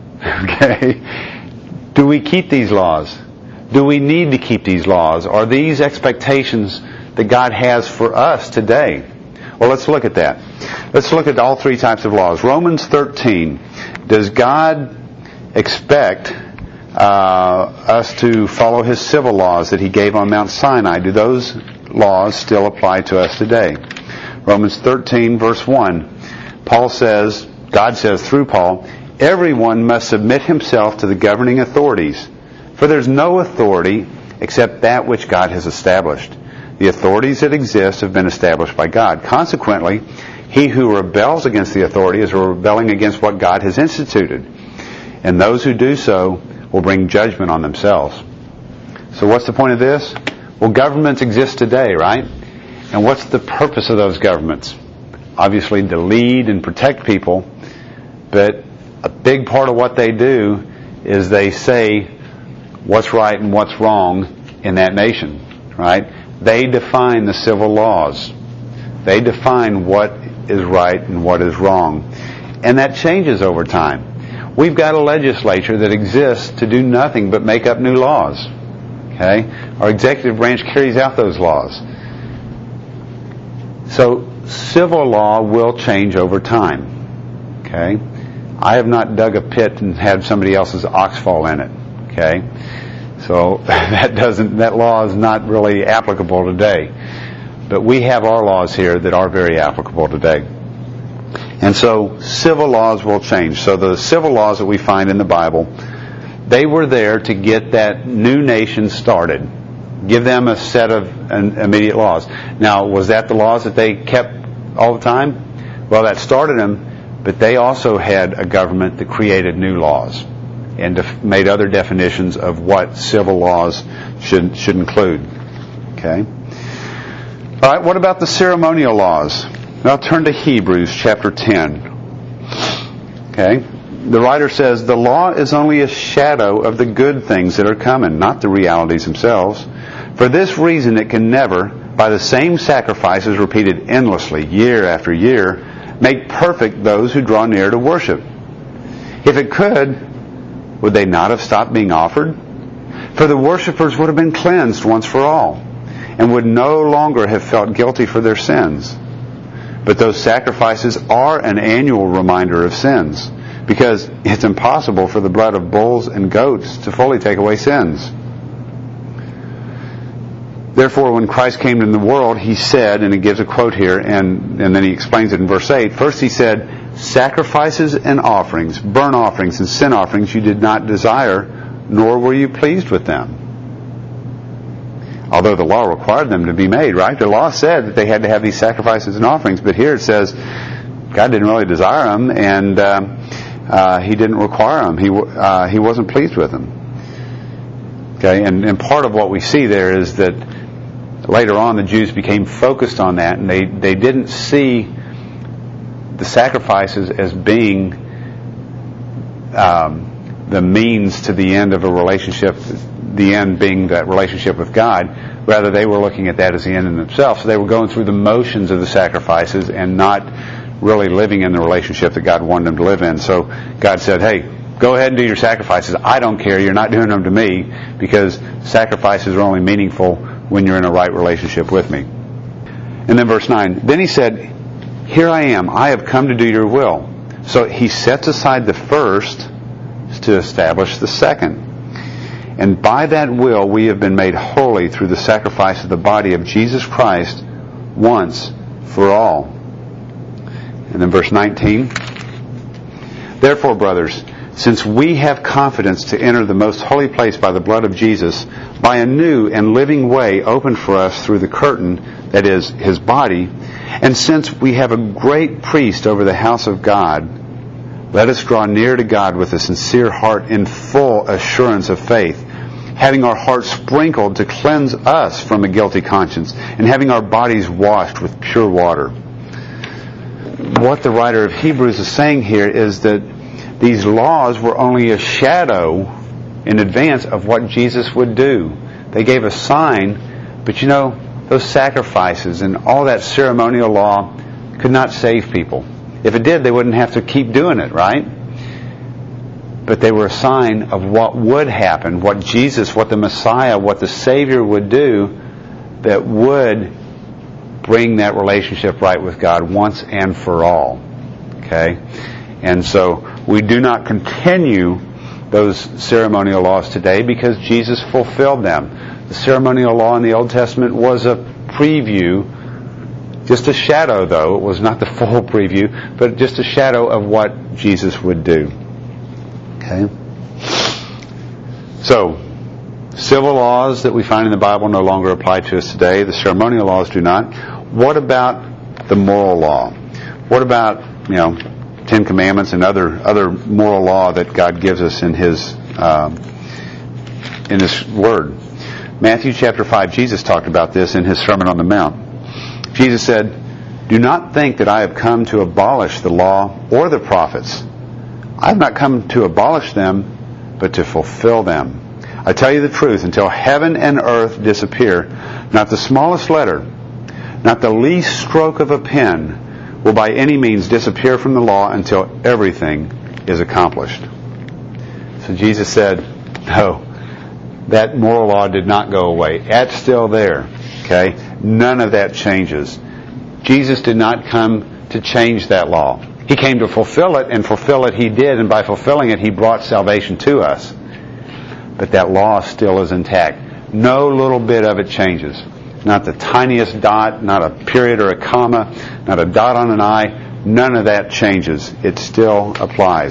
Okay. Do we keep these laws? Do we need to keep these laws? Are these expectations that God has for us today? Well, let's look at that. Let's look at all three types of laws. Romans thirteen. Does God expect uh, us to follow His civil laws that He gave on Mount Sinai? Do those laws still apply to us today? Romans thirteen, verse one. Paul says, God says through Paul, everyone must submit himself to the governing authorities, for there's no authority except that which God has established. The authorities that exist have been established by God. Consequently, he who rebels against the authority is rebelling against what God has instituted. And those who do so will bring judgment on themselves. So what's the point of this? Well, governments exist today, right? And what's the purpose of those governments? Obviously to lead and protect people, but a big part of what they do is they say what's right and what's wrong in that nation, right? They define the civil laws. They define what is right and what is wrong. And that changes over time. We've got a legislature that exists to do nothing but make up new laws. Okay? Our executive branch carries out those laws. So, civil law will change over time. Okay? I have not dug a pit and had somebody else's ox fall in it. Okay? So that doesn't that law is not really applicable today. But we have our laws here that are very applicable today. And so civil laws will change. So the civil laws that we find in the Bible, they were there to get that new nation started. Give them a set of immediate laws. Now, was that the laws that they kept all the time? Well, that started them, but they also had a government that created new laws and def- made other definitions of what civil laws should should include. Okay? All right, what about the ceremonial laws? Now turn to Hebrews chapter ten. Okay? The writer says, the law is only a shadow of the good things that are coming, not the realities themselves. For this reason it can never, by the same sacrifices repeated endlessly, year after year, make perfect those who draw near to worship. If it could, would they not have stopped being offered? For the worshippers would have been cleansed once for all, and would no longer have felt guilty for their sins. But those sacrifices are an annual reminder of sins, because it's impossible for the blood of bulls and goats to fully take away sins. Therefore, when Christ came into the world, He said, and He gives a quote here, and, and then He explains it in verse eight. First He said, sacrifices and offerings, burnt offerings and sin offerings you did not desire, nor were you pleased with them. Although the law required them to be made, right? The law said that they had to have these sacrifices and offerings, but here it says God didn't really desire them, and uh, uh, He didn't require them. He uh, He wasn't pleased with them. Okay, and, and part of what we see there is that later on the Jews became focused on that, and they, they didn't see the sacrifices as being um, the means to the end of a relationship, the end being that relationship with God. Rather, they were looking at that as the end in themselves. So they were going through the motions of the sacrifices and not really living in the relationship that God wanted them to live in. So God said, hey, go ahead and do your sacrifices. I don't care. You're not doing them to me, because sacrifices are only meaningful when you're in a right relationship with me. And then verse nine, then he said, here I am. I have come to do your will. So he sets aside the first to establish the second. And by that will we have been made holy through the sacrifice of the body of Jesus Christ once for all. And then verse nineteen, therefore, brothers, since we have confidence to enter the most holy place by the blood of Jesus, by a new and living way opened for us through the curtain, that is, his body, and since we have a great priest over the house of God, let us draw near to God with a sincere heart in full assurance of faith, having our hearts sprinkled to cleanse us from a guilty conscience, and having our bodies washed with pure water. What the writer of Hebrews is saying here is that these laws were only a shadow in advance of what Jesus would do. They gave a sign, but you know, those sacrifices and all that ceremonial law could not save people. If it did, they wouldn't have to keep doing it, right? But they were a sign of what would happen, what Jesus, what the Messiah, what the Savior would do that would bring that relationship right with God once and for all. Okay? And so we do not continue those ceremonial laws today because Jesus fulfilled them. The ceremonial law in the Old Testament was a preview, just a shadow though. It was not the full preview, but just a shadow of what Jesus would do. Okay? So, civil laws that we find in the Bible no longer apply to us today. The ceremonial laws do not. What about the moral law? What about, you know, Ten Commandments and other other moral law that God gives us in His um, in His Word? Matthew chapter five, Jesus talked about this in His Sermon on the Mount. Jesus said, "Do not think that I have come to abolish the law or the prophets. I have not come to abolish them, but to fulfill them. I tell you the truth, until heaven and earth disappear, not the smallest letter, not the least stroke of a pen will by any means disappear from the law until everything is accomplished." So Jesus said, no, that moral law did not go away. That's still there. Okay? None of that changes. Jesus did not come to change that law. He came to fulfill it, and fulfill it He did, and by fulfilling it He brought salvation to us. But that law still is intact. No little bit of it changes. Not the tiniest dot, not a period or a comma, not a dot on an I. None of that changes. It still applies.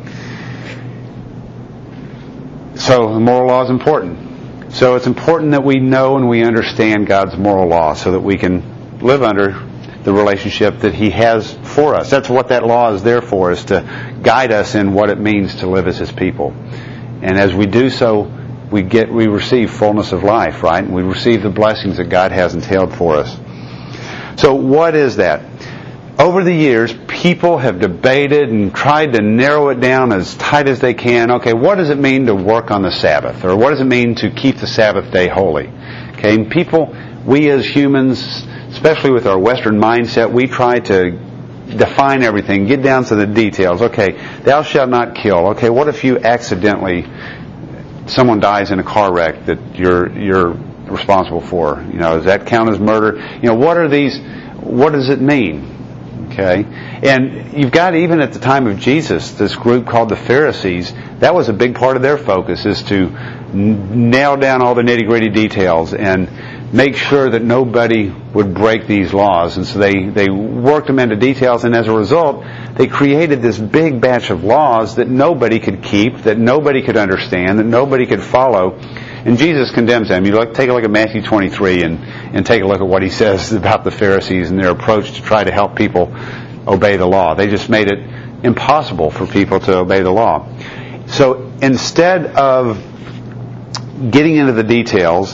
So the moral law is important. So it's important that we know and we understand God's moral law so that we can live under the relationship that He has for us. That's what that law is there for, is to guide us in what it means to live as His people. And as we do so, we get, we receive fullness of life, right? And we receive the blessings that God has entailed for us. So what is that? Over the years, people have debated and tried to narrow it down as tight as they can. Okay, what does it mean to work on the Sabbath? Or what does it mean to keep the Sabbath day holy? Okay, and people, we as humans, especially with our Western mindset, we try to define everything, get down to the details. Okay, thou shalt not kill. Okay, what if you accidentally, someone dies in a car wreck that you're you're responsible for? You know, does that count as murder? You know, what are these? What does it mean? Okay, and you've got, even at the time of Jesus, this group called the Pharisees. That was a big part of their focus, is to n- nail down all the nitty-gritty details and make sure that nobody would break these laws. And so they, they worked them into details, and as a result, they created this big batch of laws that nobody could keep, that nobody could understand, that nobody could follow. And Jesus condemns them. You look, take a look at Matthew twenty-three and, and take a look at what He says about the Pharisees and their approach to try to help people obey the law. They just made it impossible for people to obey the law. So instead of getting into the details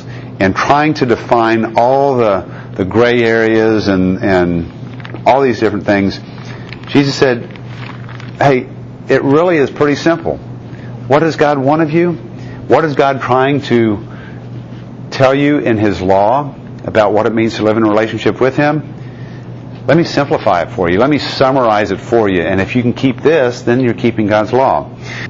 and trying to define all the, the gray areas and, and all these different things, Jesus said, hey, it really is pretty simple. What does God want of you? What is God trying to tell you in His law about what it means to live in a relationship with Him? Let me simplify it for you. Let me summarize it for you. And if you can keep this, then you're keeping God's law.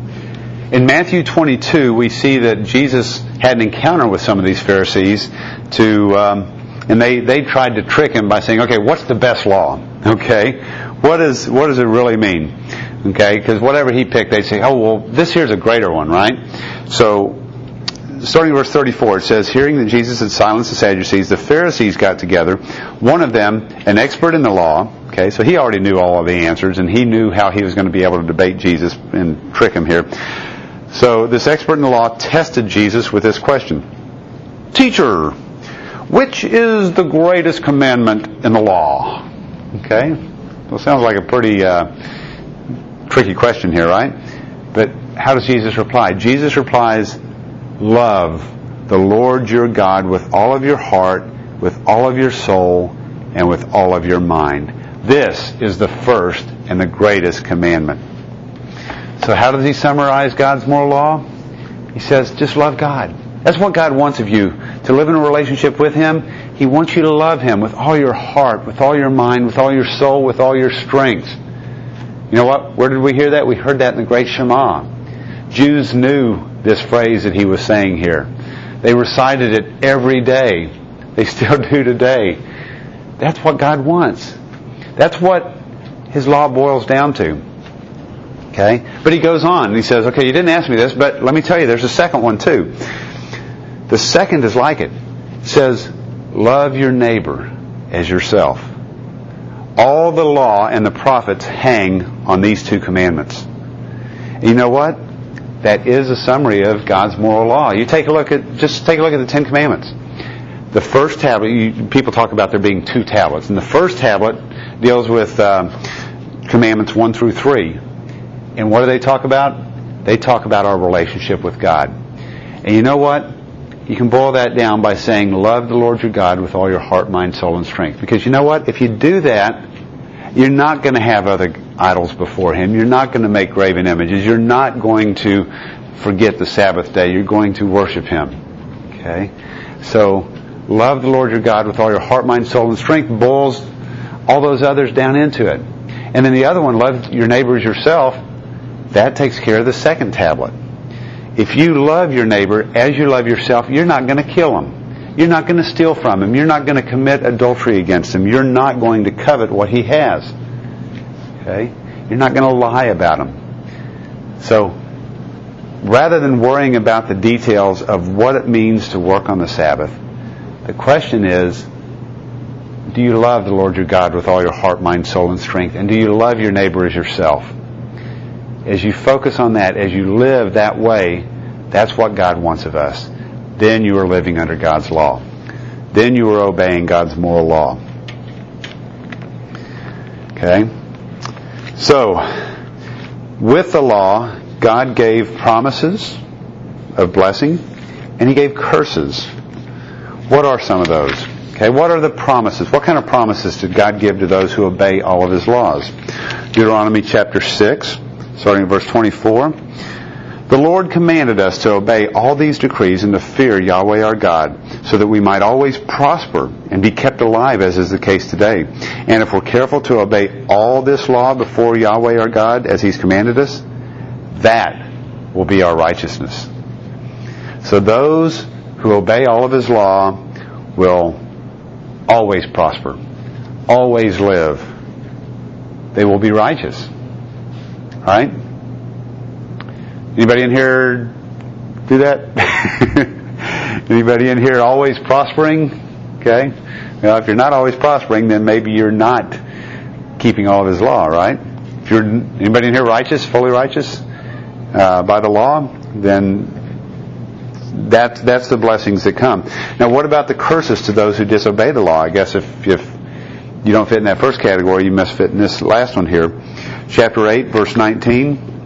In Matthew twenty-two, we see that Jesus had an encounter with some of these Pharisees to, um, and they, they tried to trick Him by saying, okay, what's the best law? Okay, what is, what does it really mean? Okay, because whatever he picked, they'd say, oh, well, this here's a greater one, right? So, starting in verse thirty-four, it says, hearing that Jesus had silenced the Sadducees, the Pharisees got together. One of them, an expert in the law, okay, so he already knew all of the answers, and he knew how he was going to be able to debate Jesus and trick him here. So this expert in the law tested Jesus with this question. Teacher, which is the greatest commandment in the law? Okay, well, sounds like a pretty uh, tricky question here, right? But how does Jesus reply? Jesus replies, love the Lord your God with all of your heart, with all of your soul, and with all of your mind. This is the first and the greatest commandment. So how does he summarize God's moral law? He says, just love God. That's what God wants of you. To live in a relationship with Him, He wants you to love Him with all your heart, with all your mind, with all your soul, with all your strength. You know what? Where did we hear that? We heard that in the Great Shema. Jews knew this phrase that He was saying here. They recited it every day. They still do today. That's what God wants. That's what His law boils down to. Okay? But He goes on and He says, okay, you didn't ask me this, but let me tell you, there's a second one too. The second is like it. It says, love your neighbor as yourself. All the law and the prophets hang on these two commandments. And you know what? That is a summary of God's moral law. You take a look at, just take a look at the Ten Commandments. The first tablet, you, people talk about there being two tablets. And the first tablet deals with uh, commandments one through three. And what do they talk about? They talk about our relationship with God. And you know what? You can boil that down by saying, love the Lord your God with all your heart, mind, soul, and strength. Because you know what? If you do that, you're not going to have other idols before Him. You're not going to make graven images. You're not going to forget the Sabbath day. You're going to worship Him. Okay? So, love the Lord your God with all your heart, mind, soul, and strength boils all those others down into it. And then the other one, love your neighbor as yourself, that takes care of the second tablet. If you love your neighbor as you love yourself, you're not going to kill him. You're not going to steal from him. You're not going to commit adultery against him. You're not going to covet what he has. Okay? You're not going to lie about him. So, rather than worrying about the details of what it means to work on the Sabbath, the question is, do you love the Lord your God with all your heart, mind, soul, and strength? And do you love your neighbor as yourself? As you focus on that, as you live that way, that's what God wants of us. Then you are living under God's law. Then you are obeying God's moral law. Okay? So, with the law, God gave promises of blessing, and He gave curses. What are some of those? Okay, what are the promises? What kind of promises did God give to those who obey all of His laws? Deuteronomy chapter six, starting at verse twenty-four. The Lord commanded us to obey all these decrees and to fear Yahweh our God, so that we might always prosper and be kept alive, as is the case today. And if we're careful to obey all this law before Yahweh our God, as He's commanded us, that will be our righteousness. So those who obey all of His law will always prosper, always live. They will be righteous. Right? Anybody in here do that? Anybody in here always prospering? Okay. Well, if you're not always prospering, then maybe you're not keeping all of His law, right? If you're anybody in here righteous, fully righteous uh, by the law, then that's that's the blessings that come. Now, what about the curses to those who disobey the law? I guess if if you don't fit in that first category, you must fit in this last one here. Chapter eight, verse nineteen.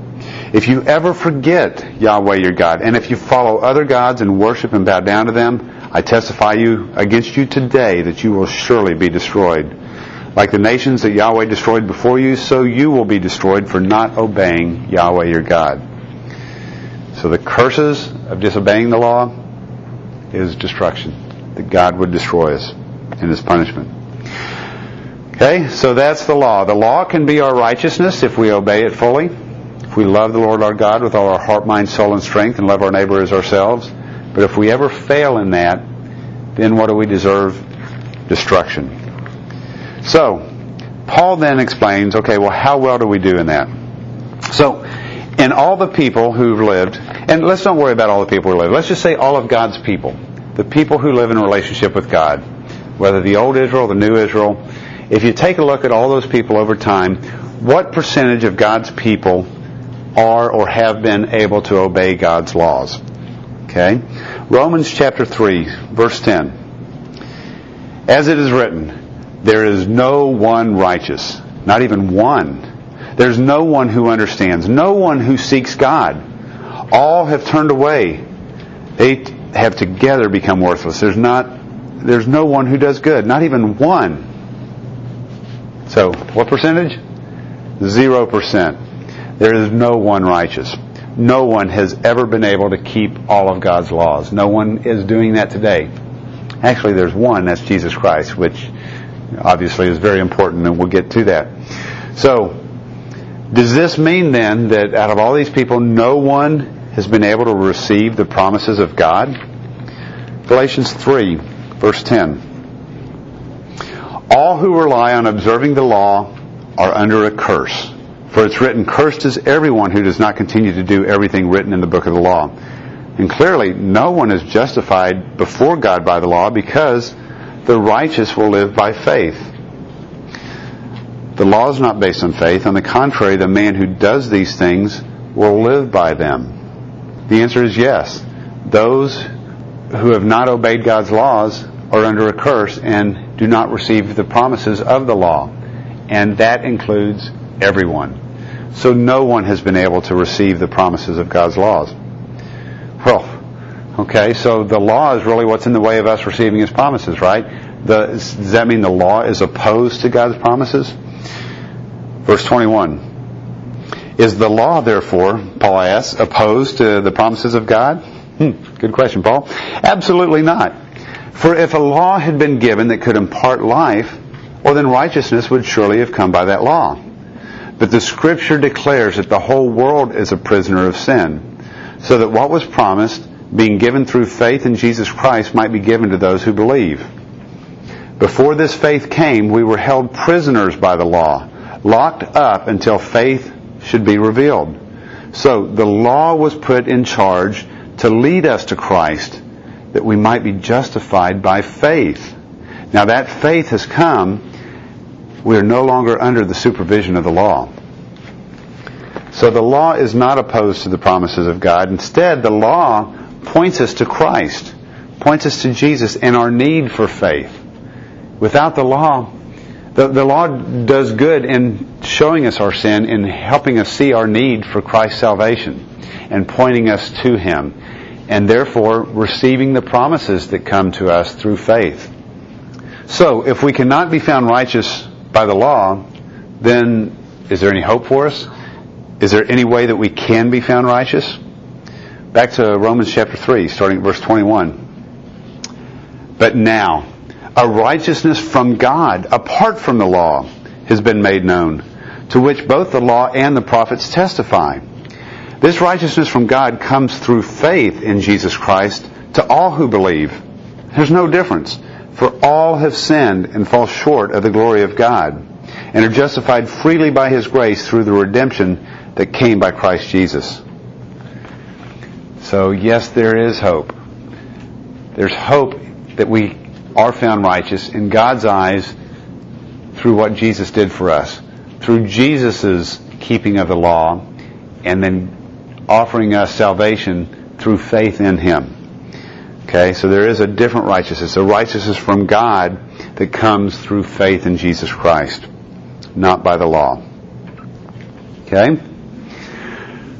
If you ever forget Yahweh your God, and if you follow other gods and worship and bow down to them, I testify you against you today that you will surely be destroyed. Like the nations that Yahweh destroyed before you, so you will be destroyed for not obeying Yahweh your God. So the curses of disobeying the law is destruction. That God would destroy us in His punishment. Okay, so that's the law. The law can be our righteousness if we obey it fully. If we love the Lord our God with all our heart, mind, soul, and strength, and love our neighbor as ourselves. But if we ever fail in that, then what do we deserve? Destruction. So, Paul then explains, okay, well, how well do we do in that? So, in all the people who've lived, and let's don't worry about all the people who live. Let's just say all of God's people. The people who live in a relationship with God. Whether the old Israel, the new Israel. If you take a look at all those people over time, what percentage of God's people are or have been able to obey God's laws? Okay? Romans chapter three, verse ten. As it is written, there is no one righteous, not even one. There's no one who understands, no one who seeks God. All have turned away. They have together become worthless. There's not, there's no one who does good, not even one. So, what percentage? Zero percent. There is no one righteous. No one has ever been able to keep all of God's laws. No one is doing that today. Actually, there's one, that's Jesus Christ, which obviously is very important, and we'll get to that. So, does this mean then that out of all these people, no one has been able to receive the promises of God? Galatians three, verse ten. All who rely on observing the law are under a curse. For it's written, cursed is everyone who does not continue to do everything written in the book of the law. And clearly, no one is justified before God by the law because the righteous will live by faith. The law is not based on faith. On the contrary, the man who does these things will live by them. The answer is yes. Those who have not obeyed God's laws are under a curse and do not receive the promises of the law. And that includes everyone. So no one has been able to receive the promises of God's laws. Well, okay, so the law is really what's in the way of us receiving His promises, right? The, does that mean the law is opposed to God's promises? Verse twenty-one. Is the law, therefore, Paul asks, opposed to the promises of God? Hmm, good question, Paul. Absolutely not. For if a law had been given that could impart life, well, then righteousness would surely have come by that law. But the Scripture declares that the whole world is a prisoner of sin, so that what was promised, being given through faith in Jesus Christ, might be given to those who believe. Before this faith came, we were held prisoners by the law, locked up until faith should be revealed. So the law was put in charge to lead us to Christ, that we might be justified by faith. Now that faith has come. We are no longer under the supervision of the law. So the law is not opposed to the promises of God. Instead, the law points us to Christ, points us to Jesus and our need for faith. Without the law, the, the law does good in showing us our sin and helping us see our need for Christ's salvation and pointing us to Him, and therefore receiving the promises that come to us through faith. So, if we cannot be found righteous by the law, then is there any hope for us? Is there any way that we can be found righteous? Back to Romans chapter three, starting at verse twenty-one. But now, a righteousness from God, apart from the law, has been made known, to which both the law and the prophets testify. This righteousness from God comes through faith in Jesus Christ to all who believe. There's no difference. For all have sinned and fall short of the glory of God, and are justified freely by His grace through the redemption that came by Christ Jesus. So yes, there is hope. There's hope that we are found righteous in God's eyes through what Jesus did for us, through Jesus' keeping of the law, and then offering us salvation through faith in Him. Okay, so there is a different righteousness, a righteousness from God that comes through faith in Jesus Christ, not by the law. Okay?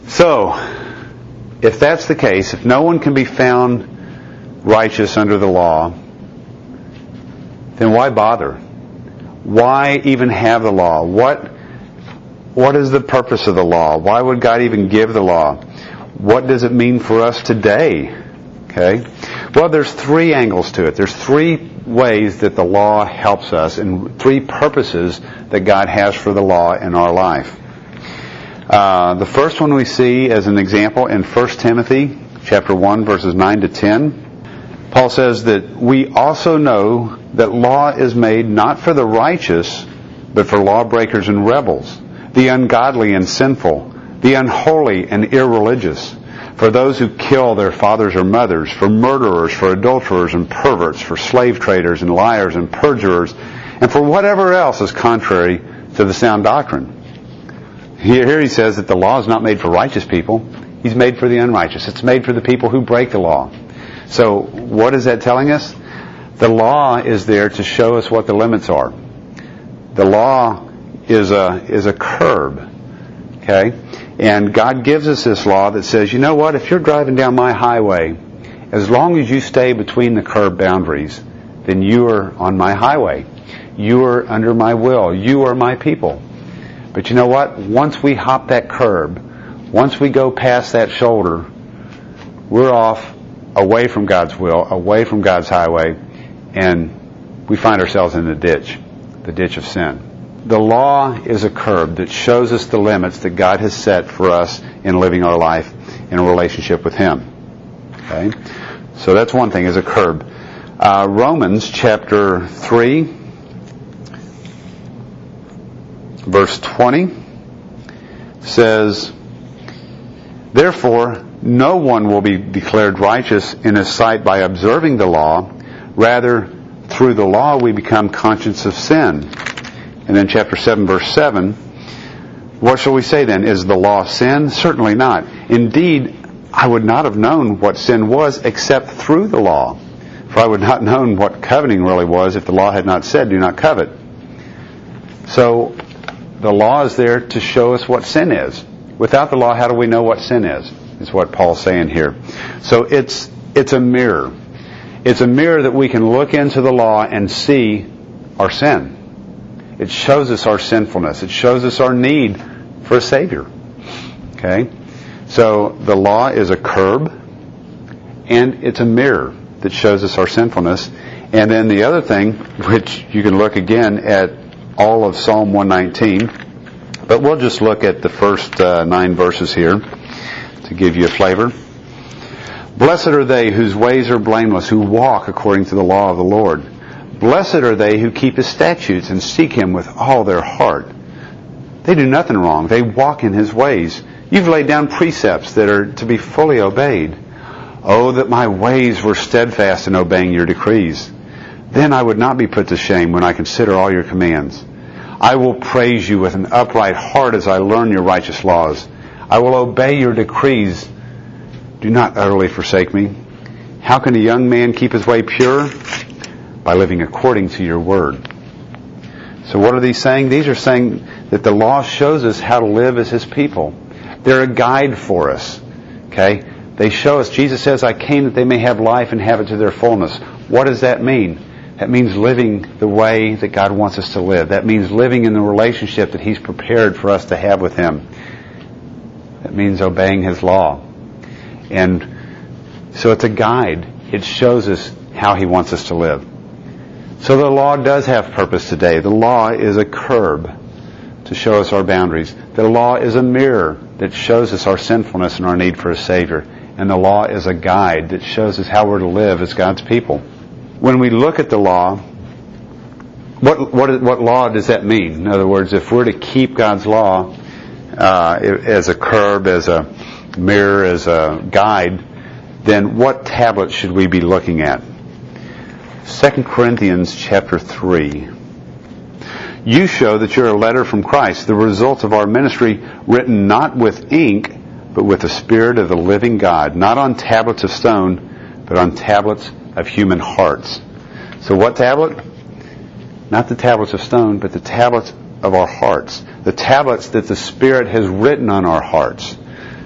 So, if that's the case, if no one can be found righteous under the law, then why bother? Why even have the law? What, what is the purpose of the law? Why would God even give the law? What does it mean for us today? Okay? Well, there's three angles to it. There's three ways that the law helps us and three purposes that God has for the law in our life. Uh, the first one we see as an example in First Timothy chapter one, verses nine to ten. Paul says that we also know that law is made not for the righteous, but for lawbreakers and rebels, the ungodly and sinful, the unholy and irreligious, for those who kill their fathers or mothers, for murderers, for adulterers and perverts, for slave traders and liars and perjurers, and for whatever else is contrary to the sound doctrine. Here he says that the law is not made for righteous people. He's made for the unrighteous. It's made for the people who break the law. So what is that telling us? The law is there to show us what the limits are. The law is a is a curb. Okay? And God gives us this law that says, you know what, if you're driving down my highway, as long as you stay between the curb boundaries, then you are on my highway. You are under my will. You are my people. But you know what? Once we hop that curb, once we go past that shoulder, we're off away from God's will, away from God's highway, and we find ourselves in the ditch, the ditch of sin. The law is a curb that shows us the limits that God has set for us in living our life in a relationship with Him. Okay? So that's one thing, is a curb. Uh, Romans chapter three, verse twenty says, therefore, no one will be declared righteous in His sight by observing the law. Rather, through the law we become conscious of sin. And then chapter seven, verse seven, what shall we say then? Is the law sin? Certainly not. Indeed, I would not have known what sin was except through the law. For I would not have known what coveting really was if the law had not said, do not covet. So, the law is there to show us what sin is. Without the law, how do we know what sin is? Is what Paul's saying here. So it's it's a mirror. It's a mirror that we can look into the law and see our sin. It shows us our sinfulness. It shows us our need for a Savior. Okay? So the law is a curb, and it's a mirror that shows us our sinfulness. And then the other thing, which you can look again at all of Psalm one nineteen, but we'll just look at the first uh, nine verses here to give you a flavor. Blessed are they whose ways are blameless, who walk according to the law of the Lord. Blessed are they who keep His statutes and seek Him with all their heart. They do nothing wrong. They walk in His ways. You've laid down precepts that are to be fully obeyed. Oh, that my ways were steadfast in obeying your decrees. Then I would not be put to shame when I consider all your commands. I will praise you with an upright heart as I learn your righteous laws. I will obey your decrees. Do not utterly forsake me. How can a young man keep his way pure? By living according to your word. So what are these saying? These are saying that the law shows us how to live as His people. They're a guide for us. Okay? They show us, Jesus says, I came that they may have life and have it to their fullness. What does that mean? That means living the way that God wants us to live. That means living in the relationship that He's prepared for us to have with Him. That means obeying His law. And so it's a guide. It shows us how He wants us to live. So the law does have purpose today. The law is a curb to show us our boundaries. The law is a mirror that shows us our sinfulness and our need for a Savior. And the law is a guide that shows us how we're to live as God's people. When we look at the law, what what what law does that mean? In other words, if we're to keep God's law uh, as a curb, as a mirror, as a guide, then what tablet should we be looking at? Second Corinthians chapter three. You show that you're a letter from Christ, the result of our ministry, written not with ink, but with the Spirit of the living God, not on tablets of stone, but on tablets of human hearts. So what tablet? Not the tablets of stone, but the tablets of our hearts. The tablets that the Spirit has written on our hearts.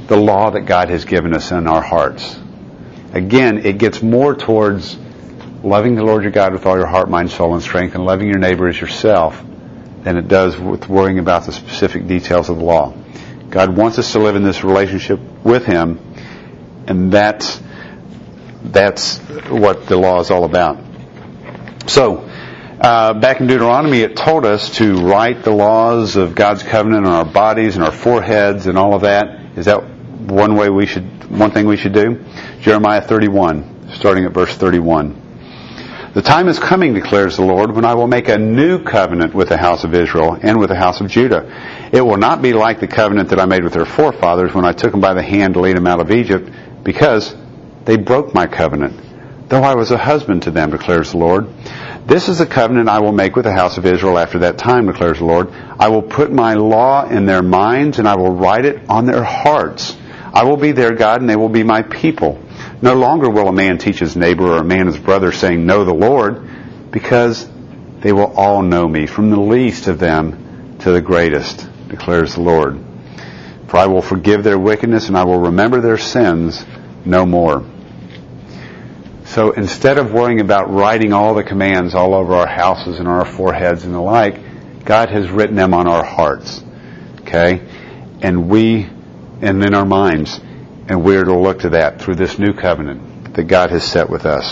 the law that God has given us in our hearts. Again, it gets more towards loving the Lord your God with all your heart, mind, soul, and strength, and loving your neighbor as yourself than it does with worrying about the specific details of the law. God wants us to live in this relationship with Him, and that's, that's what the law is all about. So, uh, back in Deuteronomy, it told us to write the laws of God's covenant on our bodies and our foreheads and all of that. Is that one way we should, one thing we should do? Jeremiah thirty-one, starting at verse thirty-one. The time is coming, declares the Lord, when I will make a new covenant with the house of Israel and with the house of Judah. It will not be like the covenant that I made with their forefathers when I took them by the hand to lead them out of Egypt, because they broke my covenant, though I was a husband to them, declares the Lord. This is the covenant I will make with the house of Israel after that time, declares the Lord. I will put my law in their minds, and I will write it on their hearts. I will be their God, and they will be my people. No longer will a man teach his neighbor or a man his brother, saying, know the Lord, because they will all know me, from the least of them to the greatest, declares the Lord. For I will forgive their wickedness, and I will remember their sins no more. So instead of worrying about writing all the commands all over our houses and our foreheads and the like, God has written them on our hearts. Okay? And we, and in our minds. And we're to look to that through this new covenant that God has set with us.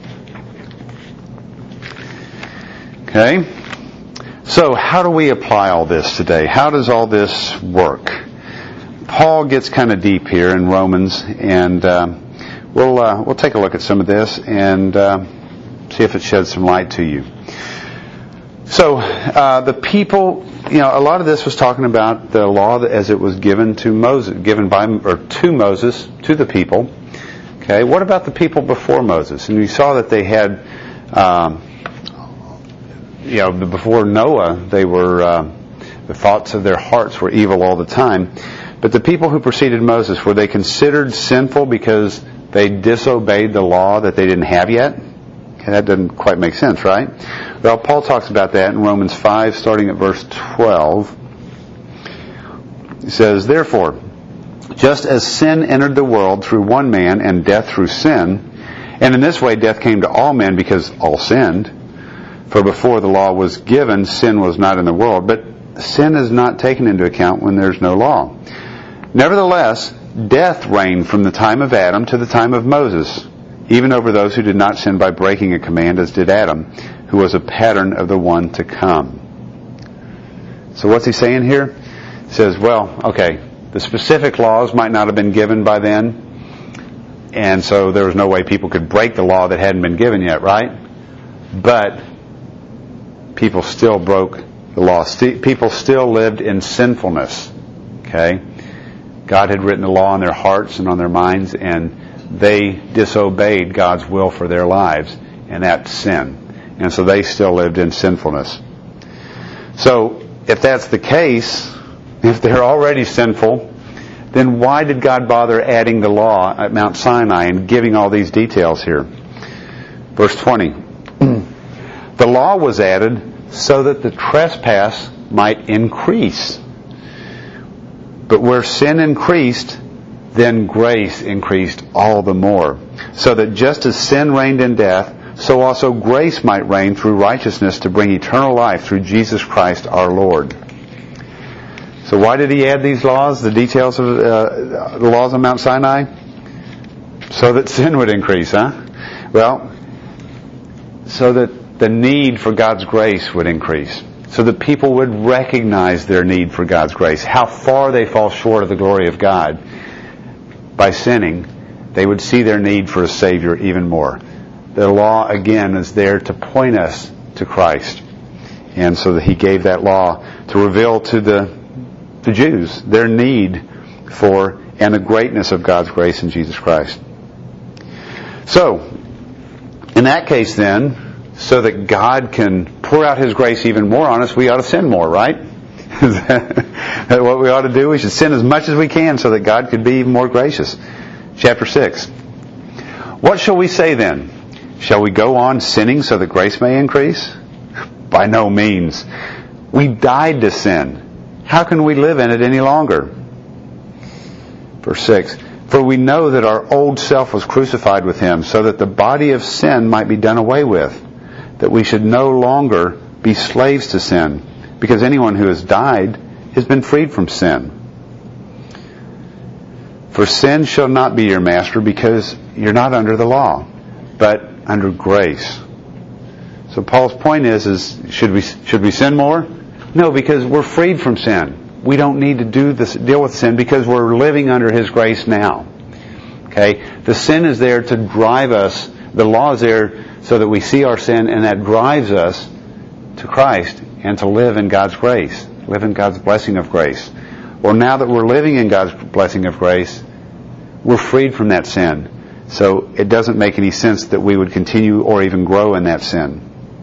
Okay? So how do we apply all this today? How does all this work? Paul gets kind of deep here in Romans, and uh, we'll uh, we'll take a look at some of this and uh, see if it sheds some light to you. So uh, the people, you know, a lot of this was talking about the law as it was given to Moses, given by or to Moses to the people. Okay, what about the people before Moses? And you saw that they had, um, you know, before Noah, they were uh, the thoughts of their hearts were evil all the time. But the people who preceded Moses, were they considered sinful because they disobeyed the law that they didn't have yet? Okay, that doesn't quite make sense, right? Well, Paul talks about that in Romans five, starting at verse twelve. He says, therefore, just as sin entered the world through one man, and death through sin, and in this way death came to all men because all sinned. For before the law was given, sin was not in the world, but sin is not taken into account when there's no law. Nevertheless, death reigned from the time of Adam to the time of Moses, even over those who did not sin by breaking a command, as did Adam, who was a pattern of the one to come. So what's he saying here? He says, well, okay, the specific laws might not have been given by then, and so there was no way people could break the law that hadn't been given yet, right? But people still broke the law. People still lived in sinfulness, okay? God had written the law on their hearts and on their minds, and they disobeyed God's will for their lives, and that's sin. And so they still lived in sinfulness. So, if that's the case, if they're already sinful, then why did God bother adding the law at Mount Sinai and giving all these details here? Verse twenty. The law was added so that the trespass might increase. But where sin increased, then grace increased all the more. So that just as sin reigned in death, so also grace might reign through righteousness to bring eternal life through Jesus Christ our Lord. So why did he add these laws, the details of uh, the laws on Mount Sinai? So that sin would increase, huh? Well, so that the need for God's grace would increase. So that people would recognize their need for God's grace, how far they fall short of the glory of God by sinning. They would see their need for a Savior even more. The law, again, is there to point us to Christ. And so that he gave that law to reveal to the, the Jews their need for and the greatness of God's grace in Jesus Christ. So, in that case then, so that God can pour out his grace even more on us, we ought to sin more, right? Is that what we ought to do? We should sin as much as we can so that God could be even more gracious. Chapter six. What shall we say then? Shall we go on sinning so that grace may increase? By no means. We died to sin. How can we live in it any longer? Verse six, for we know that our old self was crucified with him, so that the body of sin might be done away with, that we should no longer be slaves to sin, because anyone who has died has been freed from sin. For sin shall not be your master, because you're not under the law, but under grace. So Paul's point is, is should we should we sin more? No, because we're freed from sin. We don't need to do this, deal with sin, because we're living under His grace now. Okay? The sin is there to drive us. The law is there so that we see our sin, and that drives us to Christ and to live in God's grace, live in God's blessing of grace. Well, now that we're living in God's blessing of grace, we're freed from that sin. So it doesn't make any sense that we would continue or even grow in that sin.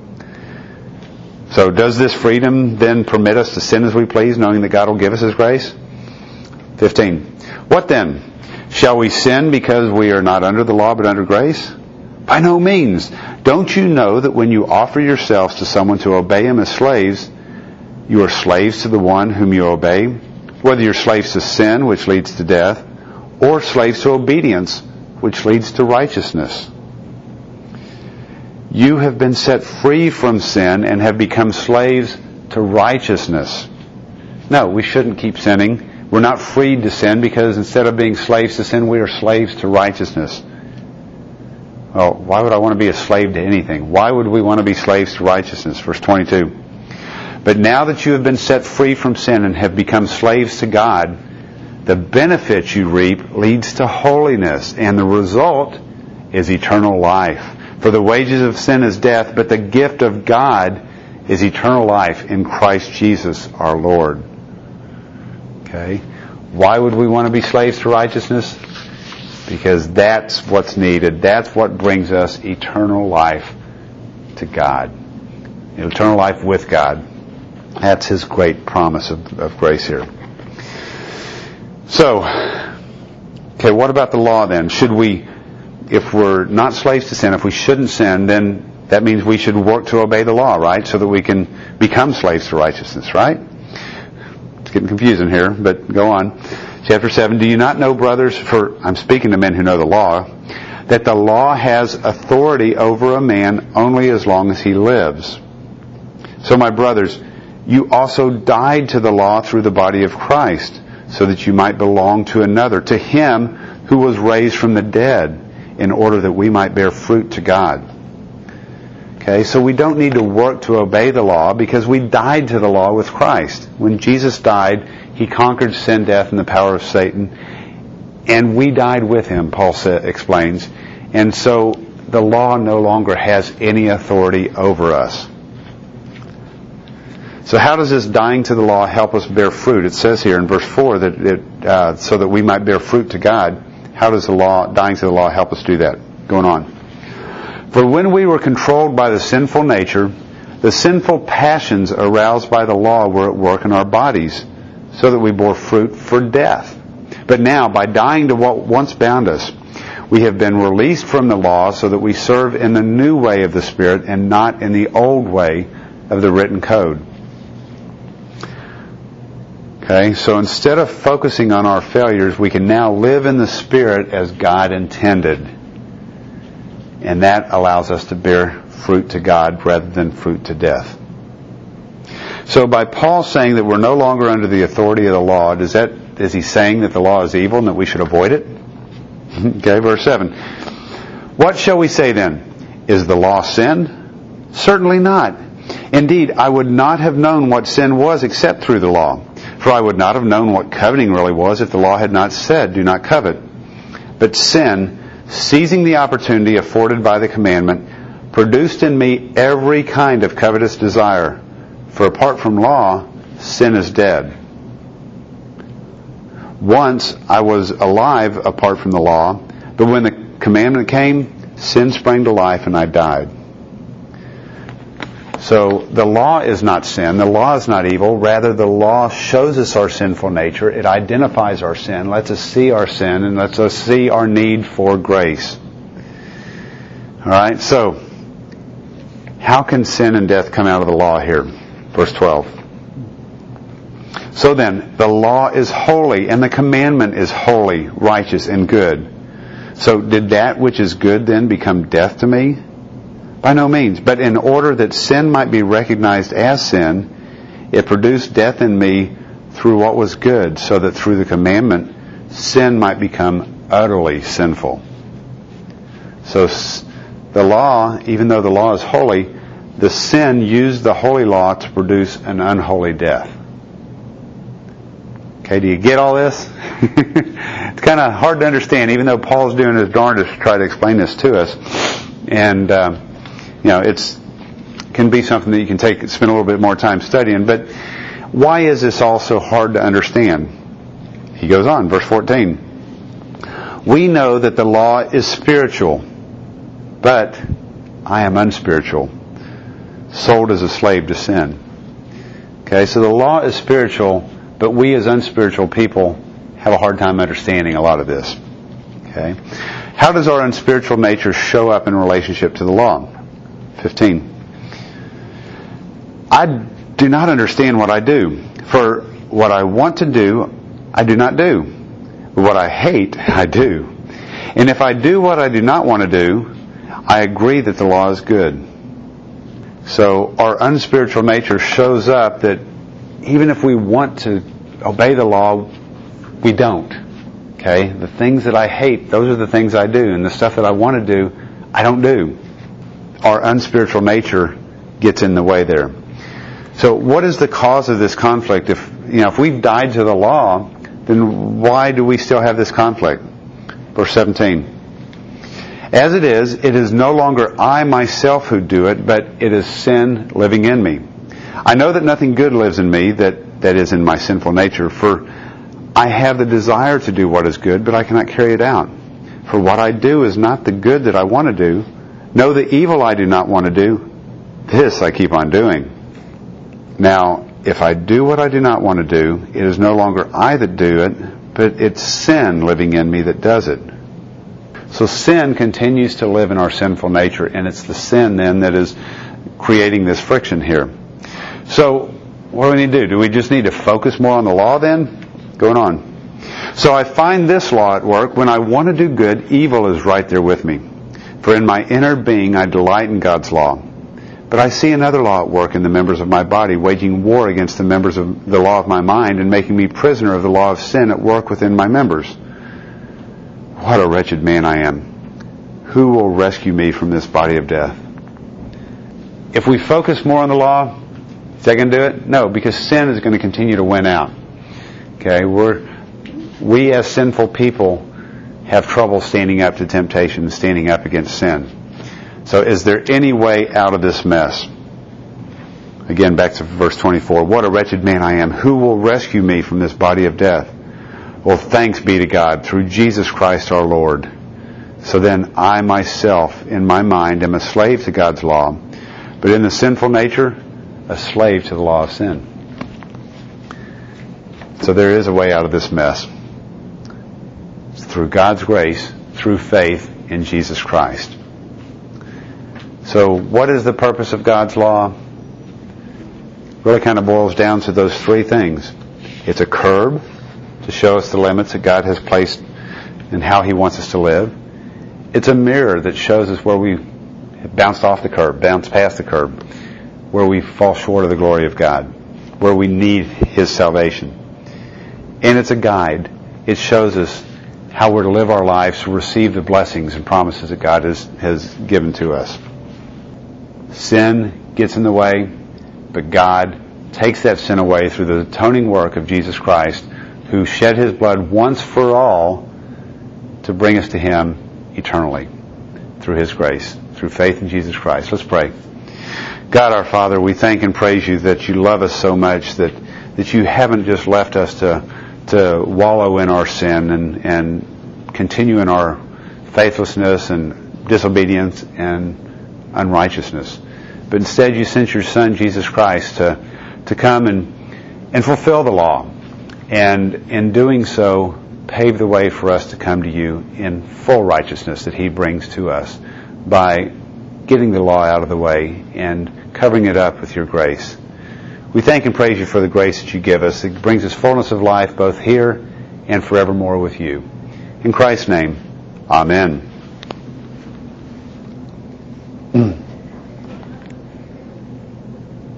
So does this freedom then permit us to sin as we please, knowing that God will give us His grace? fifteen. What then? Shall we sin because we are not under the law but under grace? By no means. Don't you know that when you offer yourselves to someone to obey him as slaves, you are slaves to the one whom you obey, whether you're slaves to sin, which leads to death, or slaves to obedience, which leads to righteousness? You have been set free from sin and have become slaves to righteousness. No, we shouldn't keep sinning. We're not freed to sin, because instead of being slaves to sin, we are slaves to righteousness. Well, why would I want to be a slave to anything? Why would we want to be slaves to righteousness? Verse twenty-two. But now that you have been set free from sin and have become slaves to God, the benefit you reap leads to holiness, and the result is eternal life. For the wages of sin is death, but the gift of God is eternal life in Christ Jesus our Lord. Okay? Why would we want to be slaves to righteousness? Because that's what's needed. That's what brings us eternal life to God. Eternal life with God. That's His great promise of, of grace here. So, okay, what about the law then? Should we, if we're not slaves to sin, if we shouldn't sin, then that means we should work to obey the law, right? So that we can become slaves to righteousness, right? It's getting confusing here, but go on. Chapter seven, do you not know, brothers, for I'm speaking to men who know the law, that the law has authority over a man only as long as he lives? So, my brothers, you also died to the law through the body of Christ, so that you might belong to another, to Him who was raised from the dead, in order that we might bear fruit to God. Okay, so we don't need to work to obey the law, because we died to the law with Christ. When Jesus died, He conquered sin, death, and the power of Satan, and we died with Him, Paul sa- explains. And so the law no longer has any authority over us. So how does this dying to the law help us bear fruit? It says here in verse four that it, uh, so that we might bear fruit to God. How does the law, dying to the law, help us do that? Going on. For when we were controlled by the sinful nature, the sinful passions aroused by the law were at work in our bodies, so that we bore fruit for death. But now, by dying to what once bound us, we have been released from the law, so that we serve in the new way of the Spirit and not in the old way of the written code. Okay, so instead of focusing on our failures, we can now live in the Spirit as God intended. And that allows us to bear fruit to God rather than fruit to death. So by Paul saying that we're no longer under the authority of the law, does that, is he saying that the law is evil and that we should avoid it? Okay, verse seven. What shall we say then? Is the law sin? Certainly not. Indeed, I would not have known what sin was except through the law. For I would not have known what coveting really was if the law had not said, do not covet. But sin, seizing the opportunity afforded by the commandment, produced in me every kind of covetous desire. For apart from law, sin is dead. Once I was alive apart from the law, but when the commandment came, sin sprang to life and I died. So the law is not sin. The law is not evil. Rather, the law shows us our sinful nature. It identifies our sin, lets us see our sin, and lets us see our need for grace. All right, so how can sin and death come out of the law here? Verse twelve. So then, the law is holy, and the commandment is holy, righteous, and good. So did that which is good then become death to me? By no means. But in order that sin might be recognized as sin, it produced death in me through what was good, so that through the commandment, sin might become utterly sinful. So the law, even though the law is holy, the sin used the holy law to produce an unholy death. Okay, do you get all this? It's kind of hard to understand, even though Paul's doing his darndest to try to explain this to us. And, um, you know, it's can be something that you can take spend a little bit more time studying. But why is this all so hard to understand? He goes on, verse fourteen. We know that the law is spiritual, but I am unspiritual, sold as a slave to sin. Okay, so the law is spiritual, but we as unspiritual people have a hard time understanding a lot of this. Okay, how does our unspiritual nature show up in relationship to the law? fifteen. I do not understand what I do. For what I want to do, I do not do. What I hate, I do. And if I do what I do not want to do, I agree that the law is good. So our unspiritual nature shows up that even if we want to obey the law, we don't. Okay? The things that I hate, those are the things I do. And the stuff that I want to do, I don't do. Our unspiritual nature gets in the way there. So what is the cause of this conflict? If, you know, if we've died to the law, then why do we still have this conflict? Verse seventeen. As it is, it is no longer I myself who do it, but it is sin living in me. I know that nothing good lives in me, that, that is in my sinful nature, for I have the desire to do what is good, but I cannot carry it out. For what I do is not the good that I want to do. No, the evil I do not want to do, this I keep on doing. Now, if I do what I do not want to do, it is no longer I that do it, but it's sin living in me that does it. So sin continues to live in our sinful nature, and it's the sin then that is creating this friction here. So, what do we need to do? Do we just need to focus more on the law then? Going on. So I find this law at work. When I want to do good, evil is right there with me. For in my inner being I delight in God's law. But I see another law at work in the members of my body, waging war against the members of the law of my mind, and making me prisoner of the law of sin at work within my members. What a wretched man I am. Who will rescue me from this body of death? If we focus more on the law, is that going to do it? No, because sin is going to continue to win out. Okay, we're, we as sinful people have trouble standing up to temptation, standing up against sin. So is there any way out of this mess? Again, back to verse twenty-four. What a wretched man I am. Who will rescue me from this body of death? Well, thanks be to God through Jesus Christ our Lord. So then I myself, in my mind, am a slave to God's law, but in the sinful nature, a slave to the law of sin. So there is a way out of this mess. It's through God's grace, through faith in Jesus Christ. So what is the purpose of God's law? Really kind of boils down to those three things. It's a curb to show us the limits that God has placed and how He wants us to live. It's a mirror that shows us where we have bounced off the curb, bounced past the curb, where we fall short of the glory of God, where we need His salvation. And it's a guide. It shows us how we're to live our lives to receive the blessings and promises that God has, has given to us. Sin gets in the way, but God takes that sin away through the atoning work of Jesus Christ, who shed His blood once for all to bring us to Him eternally through His grace, through faith in Jesus Christ. Let's pray. God our Father, we thank and praise You that You love us so much, that, that You haven't just left us to, to wallow in our sin and, and continue in our faithlessness and disobedience and unrighteousness. But instead You sent Your Son, Jesus Christ, to, to come and, and fulfill the law. And in doing so, pave the way for us to come to You in full righteousness that He brings to us by getting the law out of the way and covering it up with Your grace. We thank and praise you for the grace that you give us. It brings us fullness of life both here and forevermore with you. In Christ's name, amen.